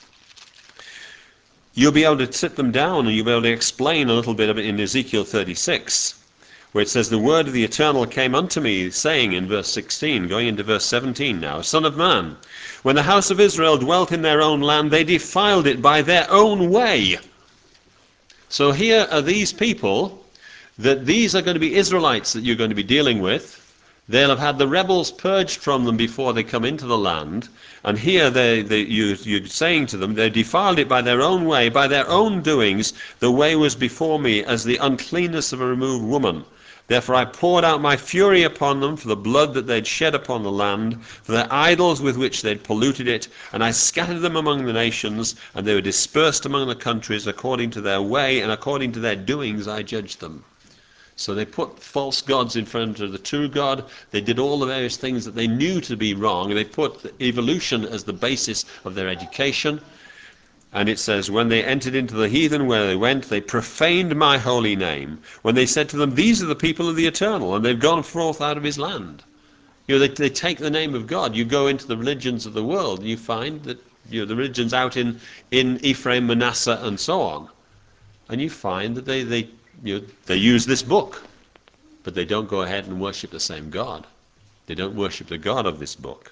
you'll be able to sit them down and you'll be able to explain a little bit of it in Ezekiel 36, where it says, "The word of the Eternal came unto me, saying," in verse 16, going into verse 17 now, "Son of man, when the house of Israel dwelt in their own land, they defiled it by their own way." So here are these people, that these are going to be Israelites that you're going to be dealing with. They'll have had the rebels purged from them before they come into the land. And here you're saying to them, they defiled it by their own way, by their own doings. The way was before me as the uncleanness of a removed woman. Therefore I poured out my fury upon them for the blood that they'd shed upon the land, for their idols with which they'd polluted it, and I scattered them among the nations, and they were dispersed among the countries. According to their way and according to their doings I judged them. So they put false gods in front of the true God. They did all the various things that they knew to be wrong. They put evolution as the basis of their education. And it says, when they entered into the heathen where they went, they profaned my holy name. When they said to them, these are the people of the Eternal, and they've gone forth out of his land. They take the name of God. You go into the religions of the world, and you find that the religions out in Ephraim, Manasseh, and so on, and you find that they use this book, but they don't go ahead and worship the same God. They don't worship the God of this book.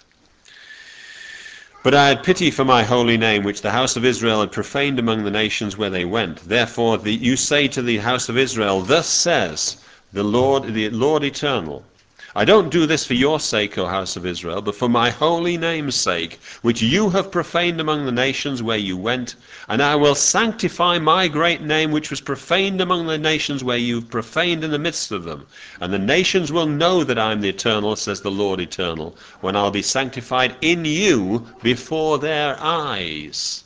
But I had pity for my holy name, which the house of Israel had profaned among the nations where they went. Therefore you say to the house of Israel, thus says the Lord Eternal, I don't do this for your sake, O house of Israel, but for my holy name's sake, which you have profaned among the nations where you went. And I will sanctify my great name, which was profaned among the nations where you've profaned in the midst of them. And the nations will know that I am the Eternal, says the Lord Eternal, when I'll be sanctified in you before their eyes.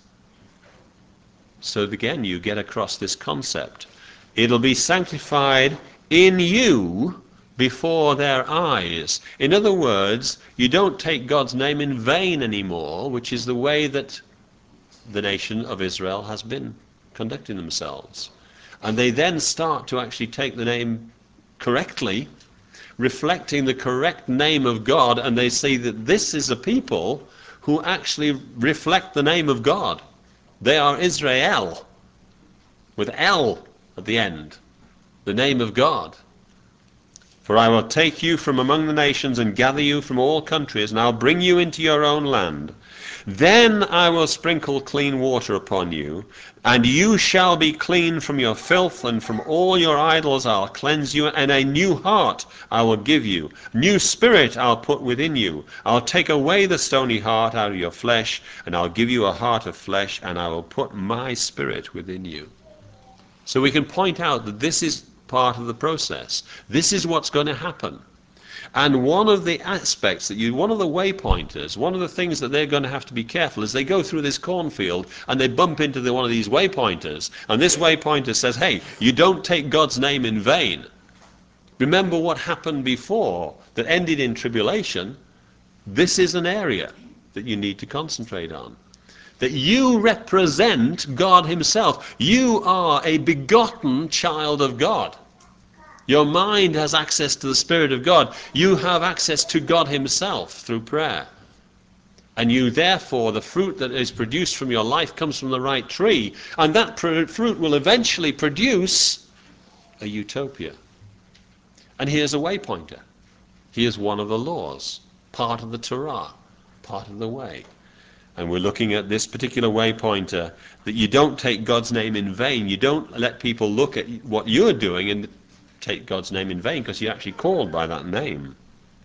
So again, you get across this concept. It'll be sanctified in you before their eyes. In other words, you don't take God's name in vain anymore, which is the way that the nation of Israel has been conducting themselves. And they then start to actually take the name correctly, reflecting the correct name of God, and they see that this is a people who actually reflect the name of God. They are Israel, with L at the end, the name of God. For I will take you from among the nations and gather you from all countries, and I'll bring you into your own land. Then I will sprinkle clean water upon you, and you shall be clean from your filth, and from all your idols I'll cleanse you, and a new heart I will give you. New spirit I'll put within you. I'll take away the stony heart out of your flesh, and I'll give you a heart of flesh, and I will put my spirit within you. So we can point out that this is part of the process. This is what's going to happen. And one of the aspects one of the waypointers, one of the things that they're going to have to be careful is they go through this cornfield and they bump into one of these waypointers, and this waypointer says, hey, you don't take God's name in vain. Remember what happened before that ended in tribulation. This is an area that you need to concentrate on. That you represent God himself. You are a begotten child of God. Your mind has access to the Spirit of God. You have access to God himself through prayer. And you therefore, the fruit that is produced from your life comes from the right tree. And that fruit will eventually produce a utopia. And here's a waypointer. Here's one of the laws, part of the Torah, part of the way. And we're looking at this particular waypointer, that you don't take God's name in vain. You don't let people look at what you're doing and take God's name in vain, because you're actually called by that name.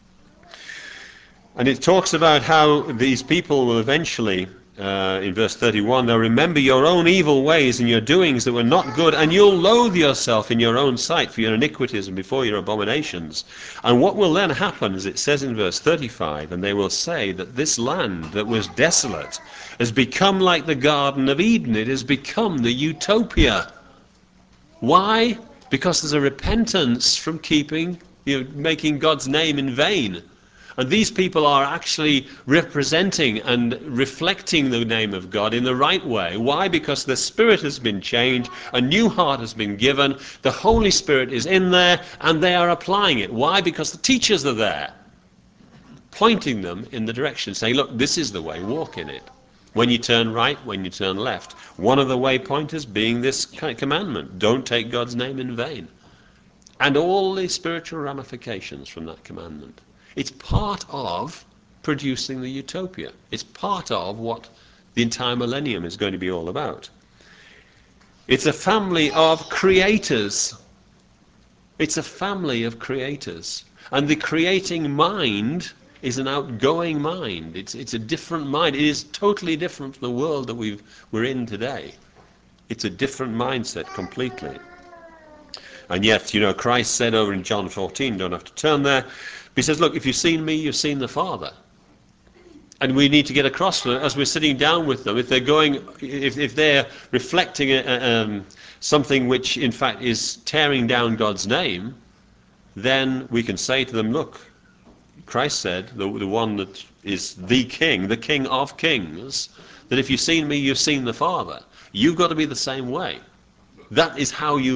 And it talks about how these people will eventually, in verse 31, they'll remember your own evil ways and your doings that were not good, and you'll loathe yourself in your own sight for your iniquities and before your abominations. And what will then happen, as it says in verse 35, and they will say that this land that was desolate has become like the Garden of Eden. It has become the utopia. Why? Because there's a repentance from making God's name in vain. And these people are actually representing and reflecting the name of God in the right way. Why? Because the spirit has been changed, a new heart has been given, the Holy Spirit is in there, and they are applying it. Why? Because the teachers are there, pointing them in the direction, saying, look, this is the way, walk in it. When you turn right, when you turn left. One of the waypointers being this commandment, don't take God's name in vain. And all the spiritual ramifications from that commandment. It's part of producing the utopia. It's part of what the entire millennium is going to be all about. It's a family of creators. It's a family of creators. And the creating mind is an outgoing mind. It's a different mind. It is totally different from the world that we're in today. It's a different mindset completely. And yet, Christ said over in John 14, don't have to turn there, but he says, look, if you've seen me, you've seen the Father. And we need to get across to it as we're sitting down with them. If they're reflecting something which in fact is tearing down God's name, then we can say to them, look, Christ said, the one that is the King of kings, that if you've seen me, you've seen the Father. You've got to be the same way. That is how you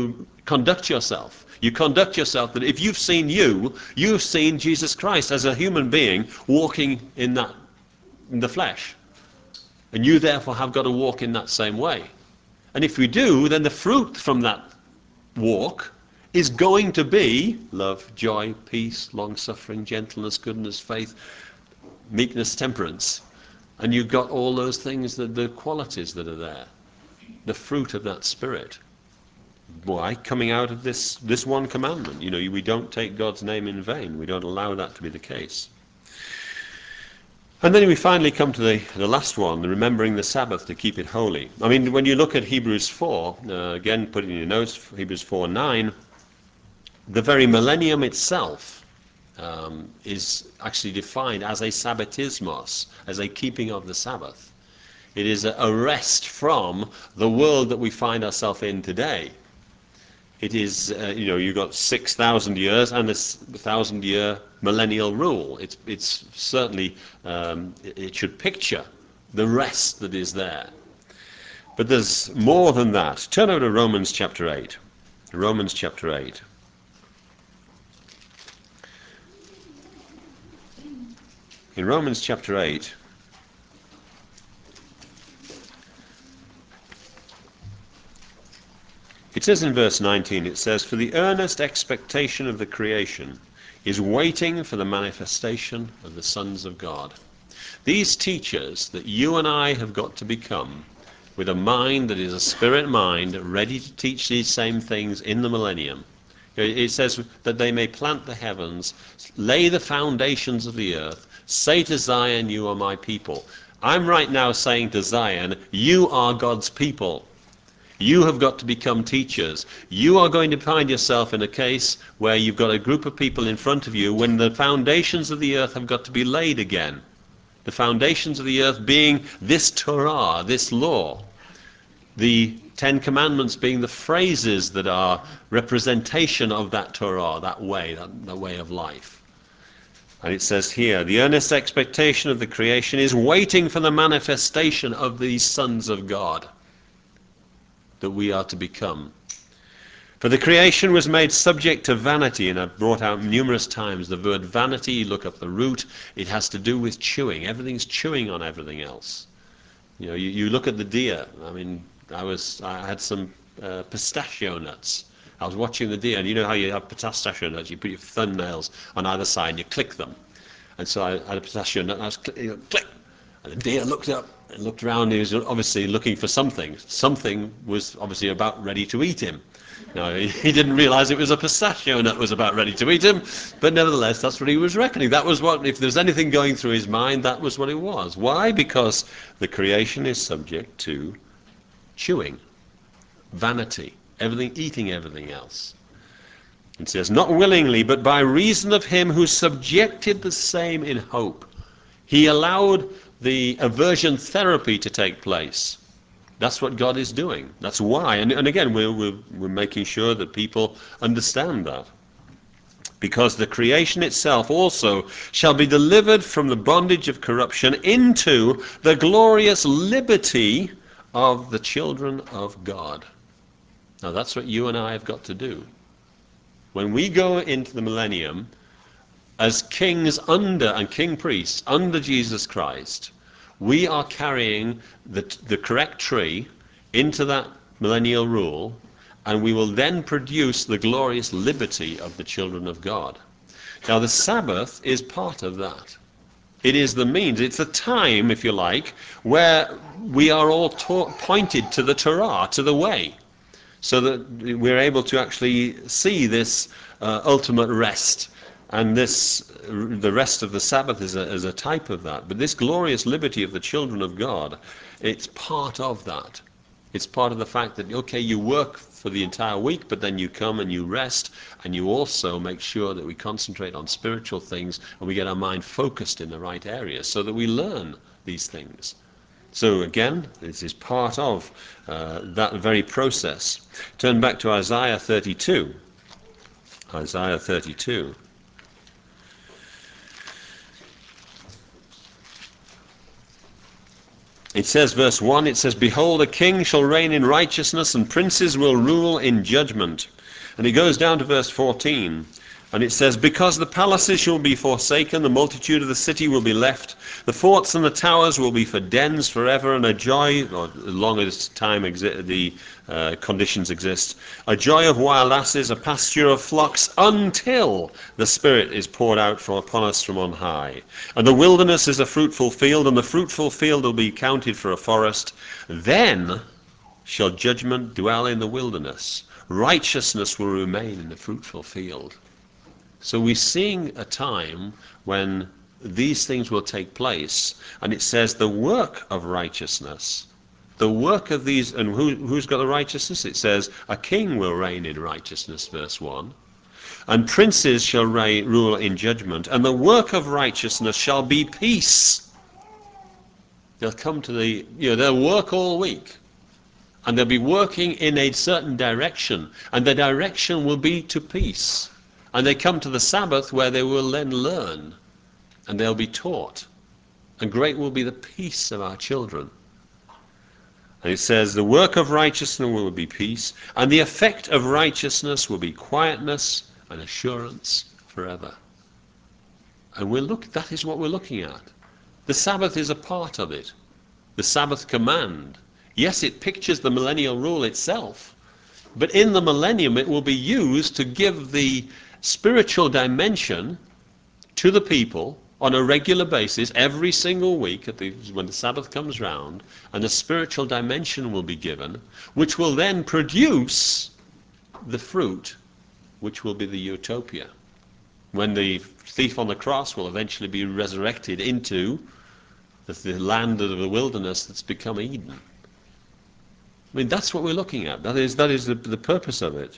conduct yourself. You conduct yourself that if you've seen you've seen Jesus Christ as a human being walking in the flesh. And you therefore have got to walk in that same way. And if we do, then the fruit from that walk is going to be love, joy, peace, long-suffering, gentleness, goodness, faith, meekness, temperance. And you've got all those things, the qualities that are there, the fruit of that Spirit. Why? Coming out of this one commandment. We don't take God's name in vain. We don't allow that to be the case. And then we finally come to the last one, the remembering the Sabbath to keep it holy. I mean, when you look at Hebrews 4, again, put it in your notes, Hebrews 4:9, the very millennium itself is actually defined as a sabbatismos, as a keeping of the Sabbath. It is a rest from the world that we find ourselves in today. It is, you've got 6,000 years and a 1,000-year millennial rule. It's certainly, it should picture the rest that is there. But there's more than that. Turn over to Romans chapter 8. Romans chapter 8. In Romans chapter 8, it says in verse 19, it says, "For the earnest expectation of the creation is waiting for the manifestation of the sons of God." These teachers that you and I have got to become, with a mind that is a spirit mind, ready to teach these same things in the millennium. It says that they may plant the heavens, lay the foundations of the earth, say to Zion, "You are my people." I'm right now saying to Zion, you are God's people. You have got to become teachers. You are going to find yourself in a case where you've got a group of people in front of you when the foundations of the earth have got to be laid again. The foundations of the earth being this Torah, this law. The Ten Commandments being the phrases that are representation of that Torah, that way of life. And it says here, the earnest expectation of the creation is waiting for the manifestation of these sons of God that we are to become. For the creation was made subject to vanity, and I've brought out numerous times the word vanity. You look up the root, it has to do with chewing. Everything's chewing on everything else. You look at the deer. I mean, I had some pistachio nuts. I was watching the deer, and you know how you have pistachio nuts, you put your thumbnails on either side and you click them. And so I had a pistachio nut, and I was click, and the deer looked up and looked around. He was obviously looking for something. Something was obviously about ready to eat him. Now, he didn't realize it was a pistachio nut was about ready to eat him, but nevertheless, that's what he was reckoning. That was what, if there's anything going through his mind, that was what it was. Why? Because the creation is subject to chewing, vanity, everything, eating everything else. It says, not willingly, but by reason of him who subjected the same in hope. He allowed the aversion therapy to take place. That's what God is doing. That's why. And again, we're making sure that people understand that. Because the creation itself also shall be delivered from the bondage of corruption into the glorious liberty of the children of God. Now that's what you and I have got to do. When we go into the millennium as kings under and king priests under Jesus Christ, we are carrying the correct tree into that millennial rule, and we will then produce the glorious liberty of the children of God. Now the Sabbath is part of that. It is the means, it's the time, if you like, where we are all pointed to the Torah, to the way, so that we're able to actually see this ultimate rest. And the rest of the Sabbath is a type of that. But this glorious liberty of the children of God, it's part of that. It's part of the fact that, okay, you work for the entire week, but then you come and you rest, and you also make sure that we concentrate on spiritual things and we get our mind focused in the right areas so that we learn these things. So again, this is part of that very process. Turn back to Isaiah 32. Isaiah 32. It says, verse 1, it says, "Behold, a king shall reign in righteousness, and princes will rule in judgment. And it goes down to verse 14. And it says, because the palaces shall be forsaken, the multitude of the city will be left, the forts and the towers will be for dens forever, and a joy, or as long as time the conditions exist, a joy of wild asses, a pasture of flocks, until the Spirit is poured out upon us from on high. And the wilderness is a fruitful field, and the fruitful field will be counted for a forest. Then shall judgment dwell in the wilderness. Righteousness will remain in the fruitful field. So we're seeing a time when these things will take place, and it says the work of righteousness, the work of these, and who's got the righteousness? It says a king will reign in righteousness, verse 1, and princes shall rule in judgment, and the work of righteousness shall be peace. They'll come to they'll work all week, and they'll be working in a certain direction, and the direction will be to peace. And they come to the Sabbath where they will then learn and they'll be taught. And great will be the peace of our children. And it says, the work of righteousness will be peace, and the effect of righteousness will be quietness and assurance forever. And that is what we're looking at. The Sabbath is a part of it. The Sabbath command. Yes, it pictures the millennial rule itself, but in the millennium it will be used to give the spiritual dimension to the people on a regular basis every single week when the Sabbath comes round, and the spiritual dimension will be given, which will then produce the fruit, which will be the utopia, when the thief on the cross will eventually be resurrected into the land of the wilderness that's become Eden. I mean, that's what we're looking at. That is the purpose of it.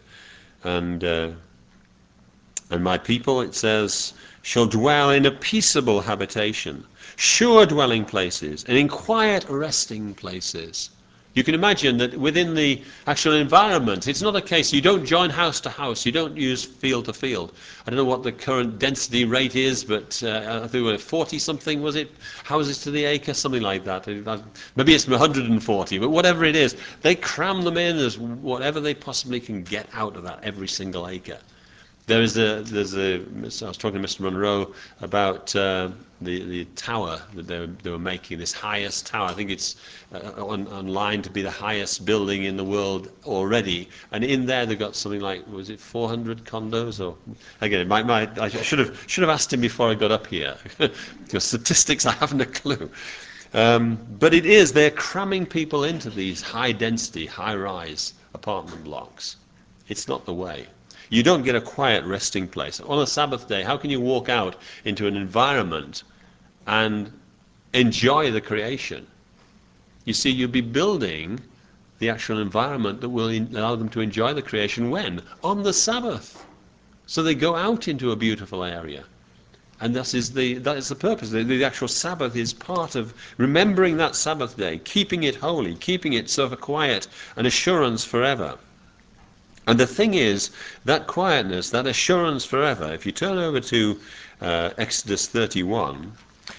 And my people, it says, shall dwell in a peaceable habitation, sure dwelling places, and in quiet resting places. You can imagine that within the actual environment, it's not a case, you don't join house to house, you don't use field to field. I don't know what the current density rate is, but I think we're 40-something, was it? Houses to the acre, something like that. Maybe it's 140, but whatever it is, they cram them in as whatever they possibly can get out of that every single acre. I was talking to Mr. Monroe about the tower that they were making, this highest tower. I think it's on line to be the highest building in the world already. And in there they've got something like, was it 400 condos? Or again, I should have asked him before I got up here. Because statistics, I haven't a clue. But they're cramming people into these high-density, high-rise apartment blocks. It's not the way. You don't get a quiet resting place. On a Sabbath day, how can you walk out into an environment and enjoy the creation? You see, you'll be building the actual environment that will allow them to enjoy the creation when? On the Sabbath. So they go out into a beautiful area. And that is the purpose. The actual Sabbath is part of remembering that Sabbath day, keeping it holy, keeping it so for quiet and assurance forever. And the thing is, that quietness, that assurance forever, if you turn over to Exodus 31,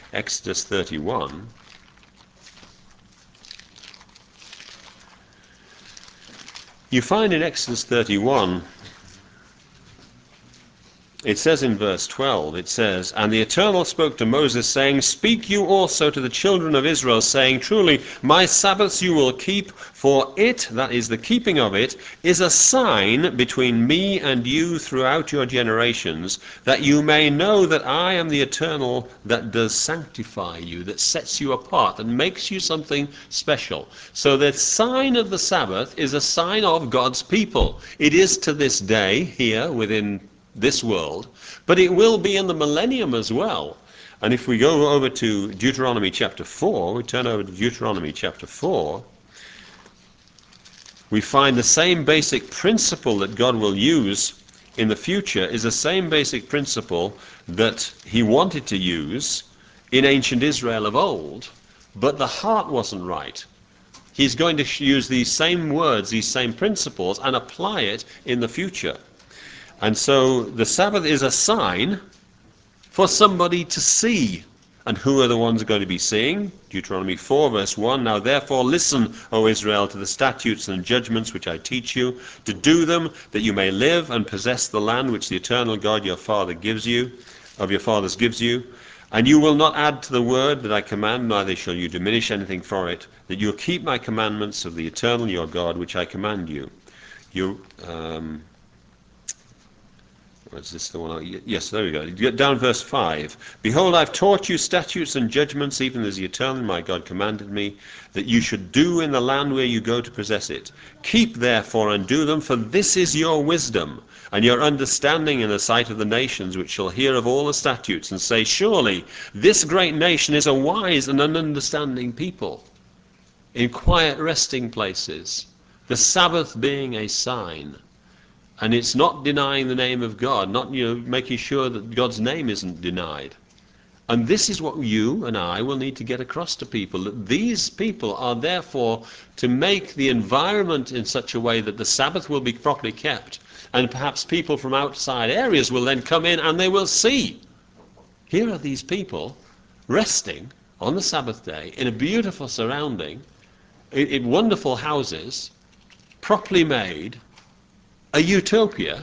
you find in Exodus 31, it says in verse 12, it says, and the Eternal spoke to Moses, saying, speak you also to the children of Israel, saying, truly, my Sabbaths you will keep, for it, that is the keeping of it, is a sign between me and you throughout your generations, that you may know that I am the Eternal that does sanctify you, that sets you apart, and makes you something special. So the sign of the Sabbath is a sign of God's people. It is to this day here within this world, but it will be in the millennium as well. And if we go over to Deuteronomy chapter 4, we turn over to Deuteronomy chapter 4, we find the same basic principle that God will use in the future is the same basic principle that he wanted to use in ancient Israel of old, but the heart wasn't right. He's going to use these same words, these same principles, and apply it in the future. And so the Sabbath is a sign for somebody to see And who are the ones going to be seeing? Deuteronomy 4, verse 1. Now therefore listen, O Israel, to the statutes and judgments which I teach you, to do them, that you may live and possess the land which the eternal God your father gives you, of your fathers gives you. And you will not add to the word that I command, neither shall you diminish anything for it, that you will keep my commandments of the eternal your God, which I command you. Is this the one? Yes, there we go. Get down verse 5. Behold, I've taught you statutes and judgments, even as the eternal my God commanded me, that you should do in the land where you go to possess it. Keep therefore and do them, for this is your wisdom and your understanding in the sight of the nations, which shall hear of all the statutes and say, surely this great nation is a wise and an understanding people, in quiet resting places, the Sabbath being a sign. And it's not denying the name of God, not making sure that God's name isn't denied. And this is what you and I will need to get across to people, that these people are therefore to make the environment in such a way that the Sabbath will be properly kept. And perhaps people from outside areas will then come in and they will see, here are these people resting on the Sabbath day in a beautiful surrounding, in wonderful houses, properly made, a utopia,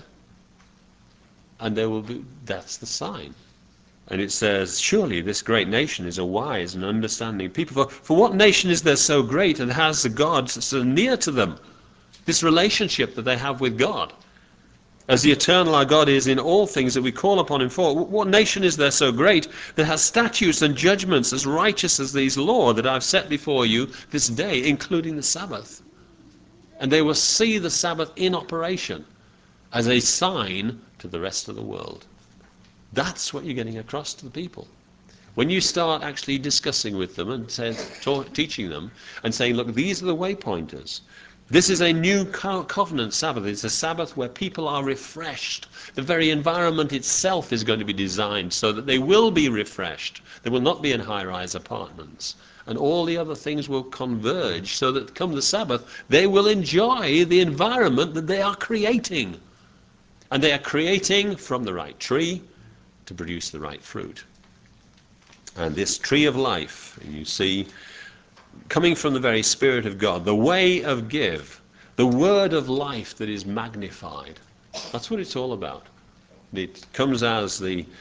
and there will be, that's the sign. And it says, surely this great nation is a wise and understanding people. For what nation is there so great and has the God so near to them? This relationship that they have with God. As the eternal our God is in all things that we call upon him for. What nation is there so great that has statutes and judgments as righteous as these law that I've set before you this day, including the Sabbath? And they will see the Sabbath in operation as a sign to the rest of the world. That's what you're getting across to the people. When you start actually discussing with them and teaching them and saying, look, these are the waypointers. This is a new covenant Sabbath. It's a Sabbath where people are refreshed. The very environment itself is going to be designed so that they will be refreshed. They will not be in high-rise apartments. And all the other things will converge so that come the Sabbath, they will enjoy the environment that they are creating. And they are creating from the right tree to produce the right fruit. And this tree of life, you see, coming from the very Spirit of God, the way of give, the word of life that is magnified. That's what it's all about. It comes as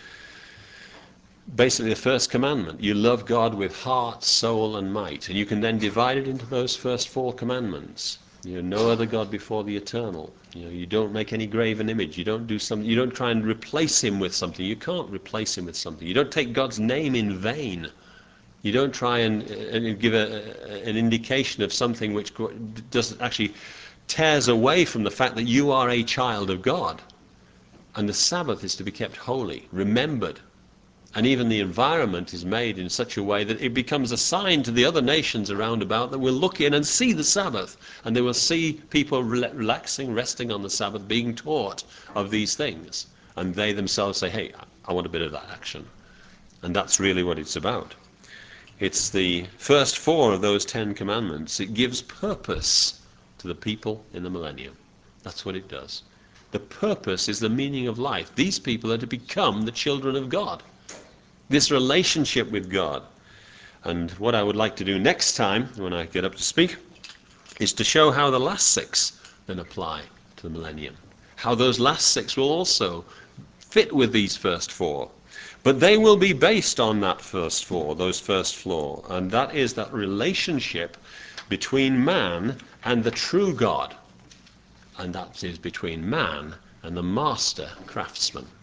basically the first commandment. You love God with heart, soul, and might. And you can then divide it into those first 4 commandments. No other God before the eternal. You don't make any graven image. You don't do something. You don't try and replace him with something. You can't replace him with something. You don't take God's name in vain. You don't try and give an indication of something which doesn't actually tears away from the fact that you are a child of God. And the Sabbath is to be kept holy, remembered. And even the environment is made in such a way that it becomes a sign to the other nations around about that will look in and see the Sabbath. And they will see people relaxing, resting on the Sabbath, being taught of these things. And they themselves say, hey, I want a bit of that action. And that's really what it's about. It's the first 4 of those 10 commandments. It gives purpose to the people in the millennium. That's what it does. The purpose is the meaning of life. These people are to become the children of God. This relationship with God. And what I would like to do next time, when I get up to speak, is to show how the last 6 then apply to the millennium. How those last 6 will also fit with these first 4. But they will be based on that first 4, those first 4. And that is that relationship between man and the true God. And that is between man and the master craftsman.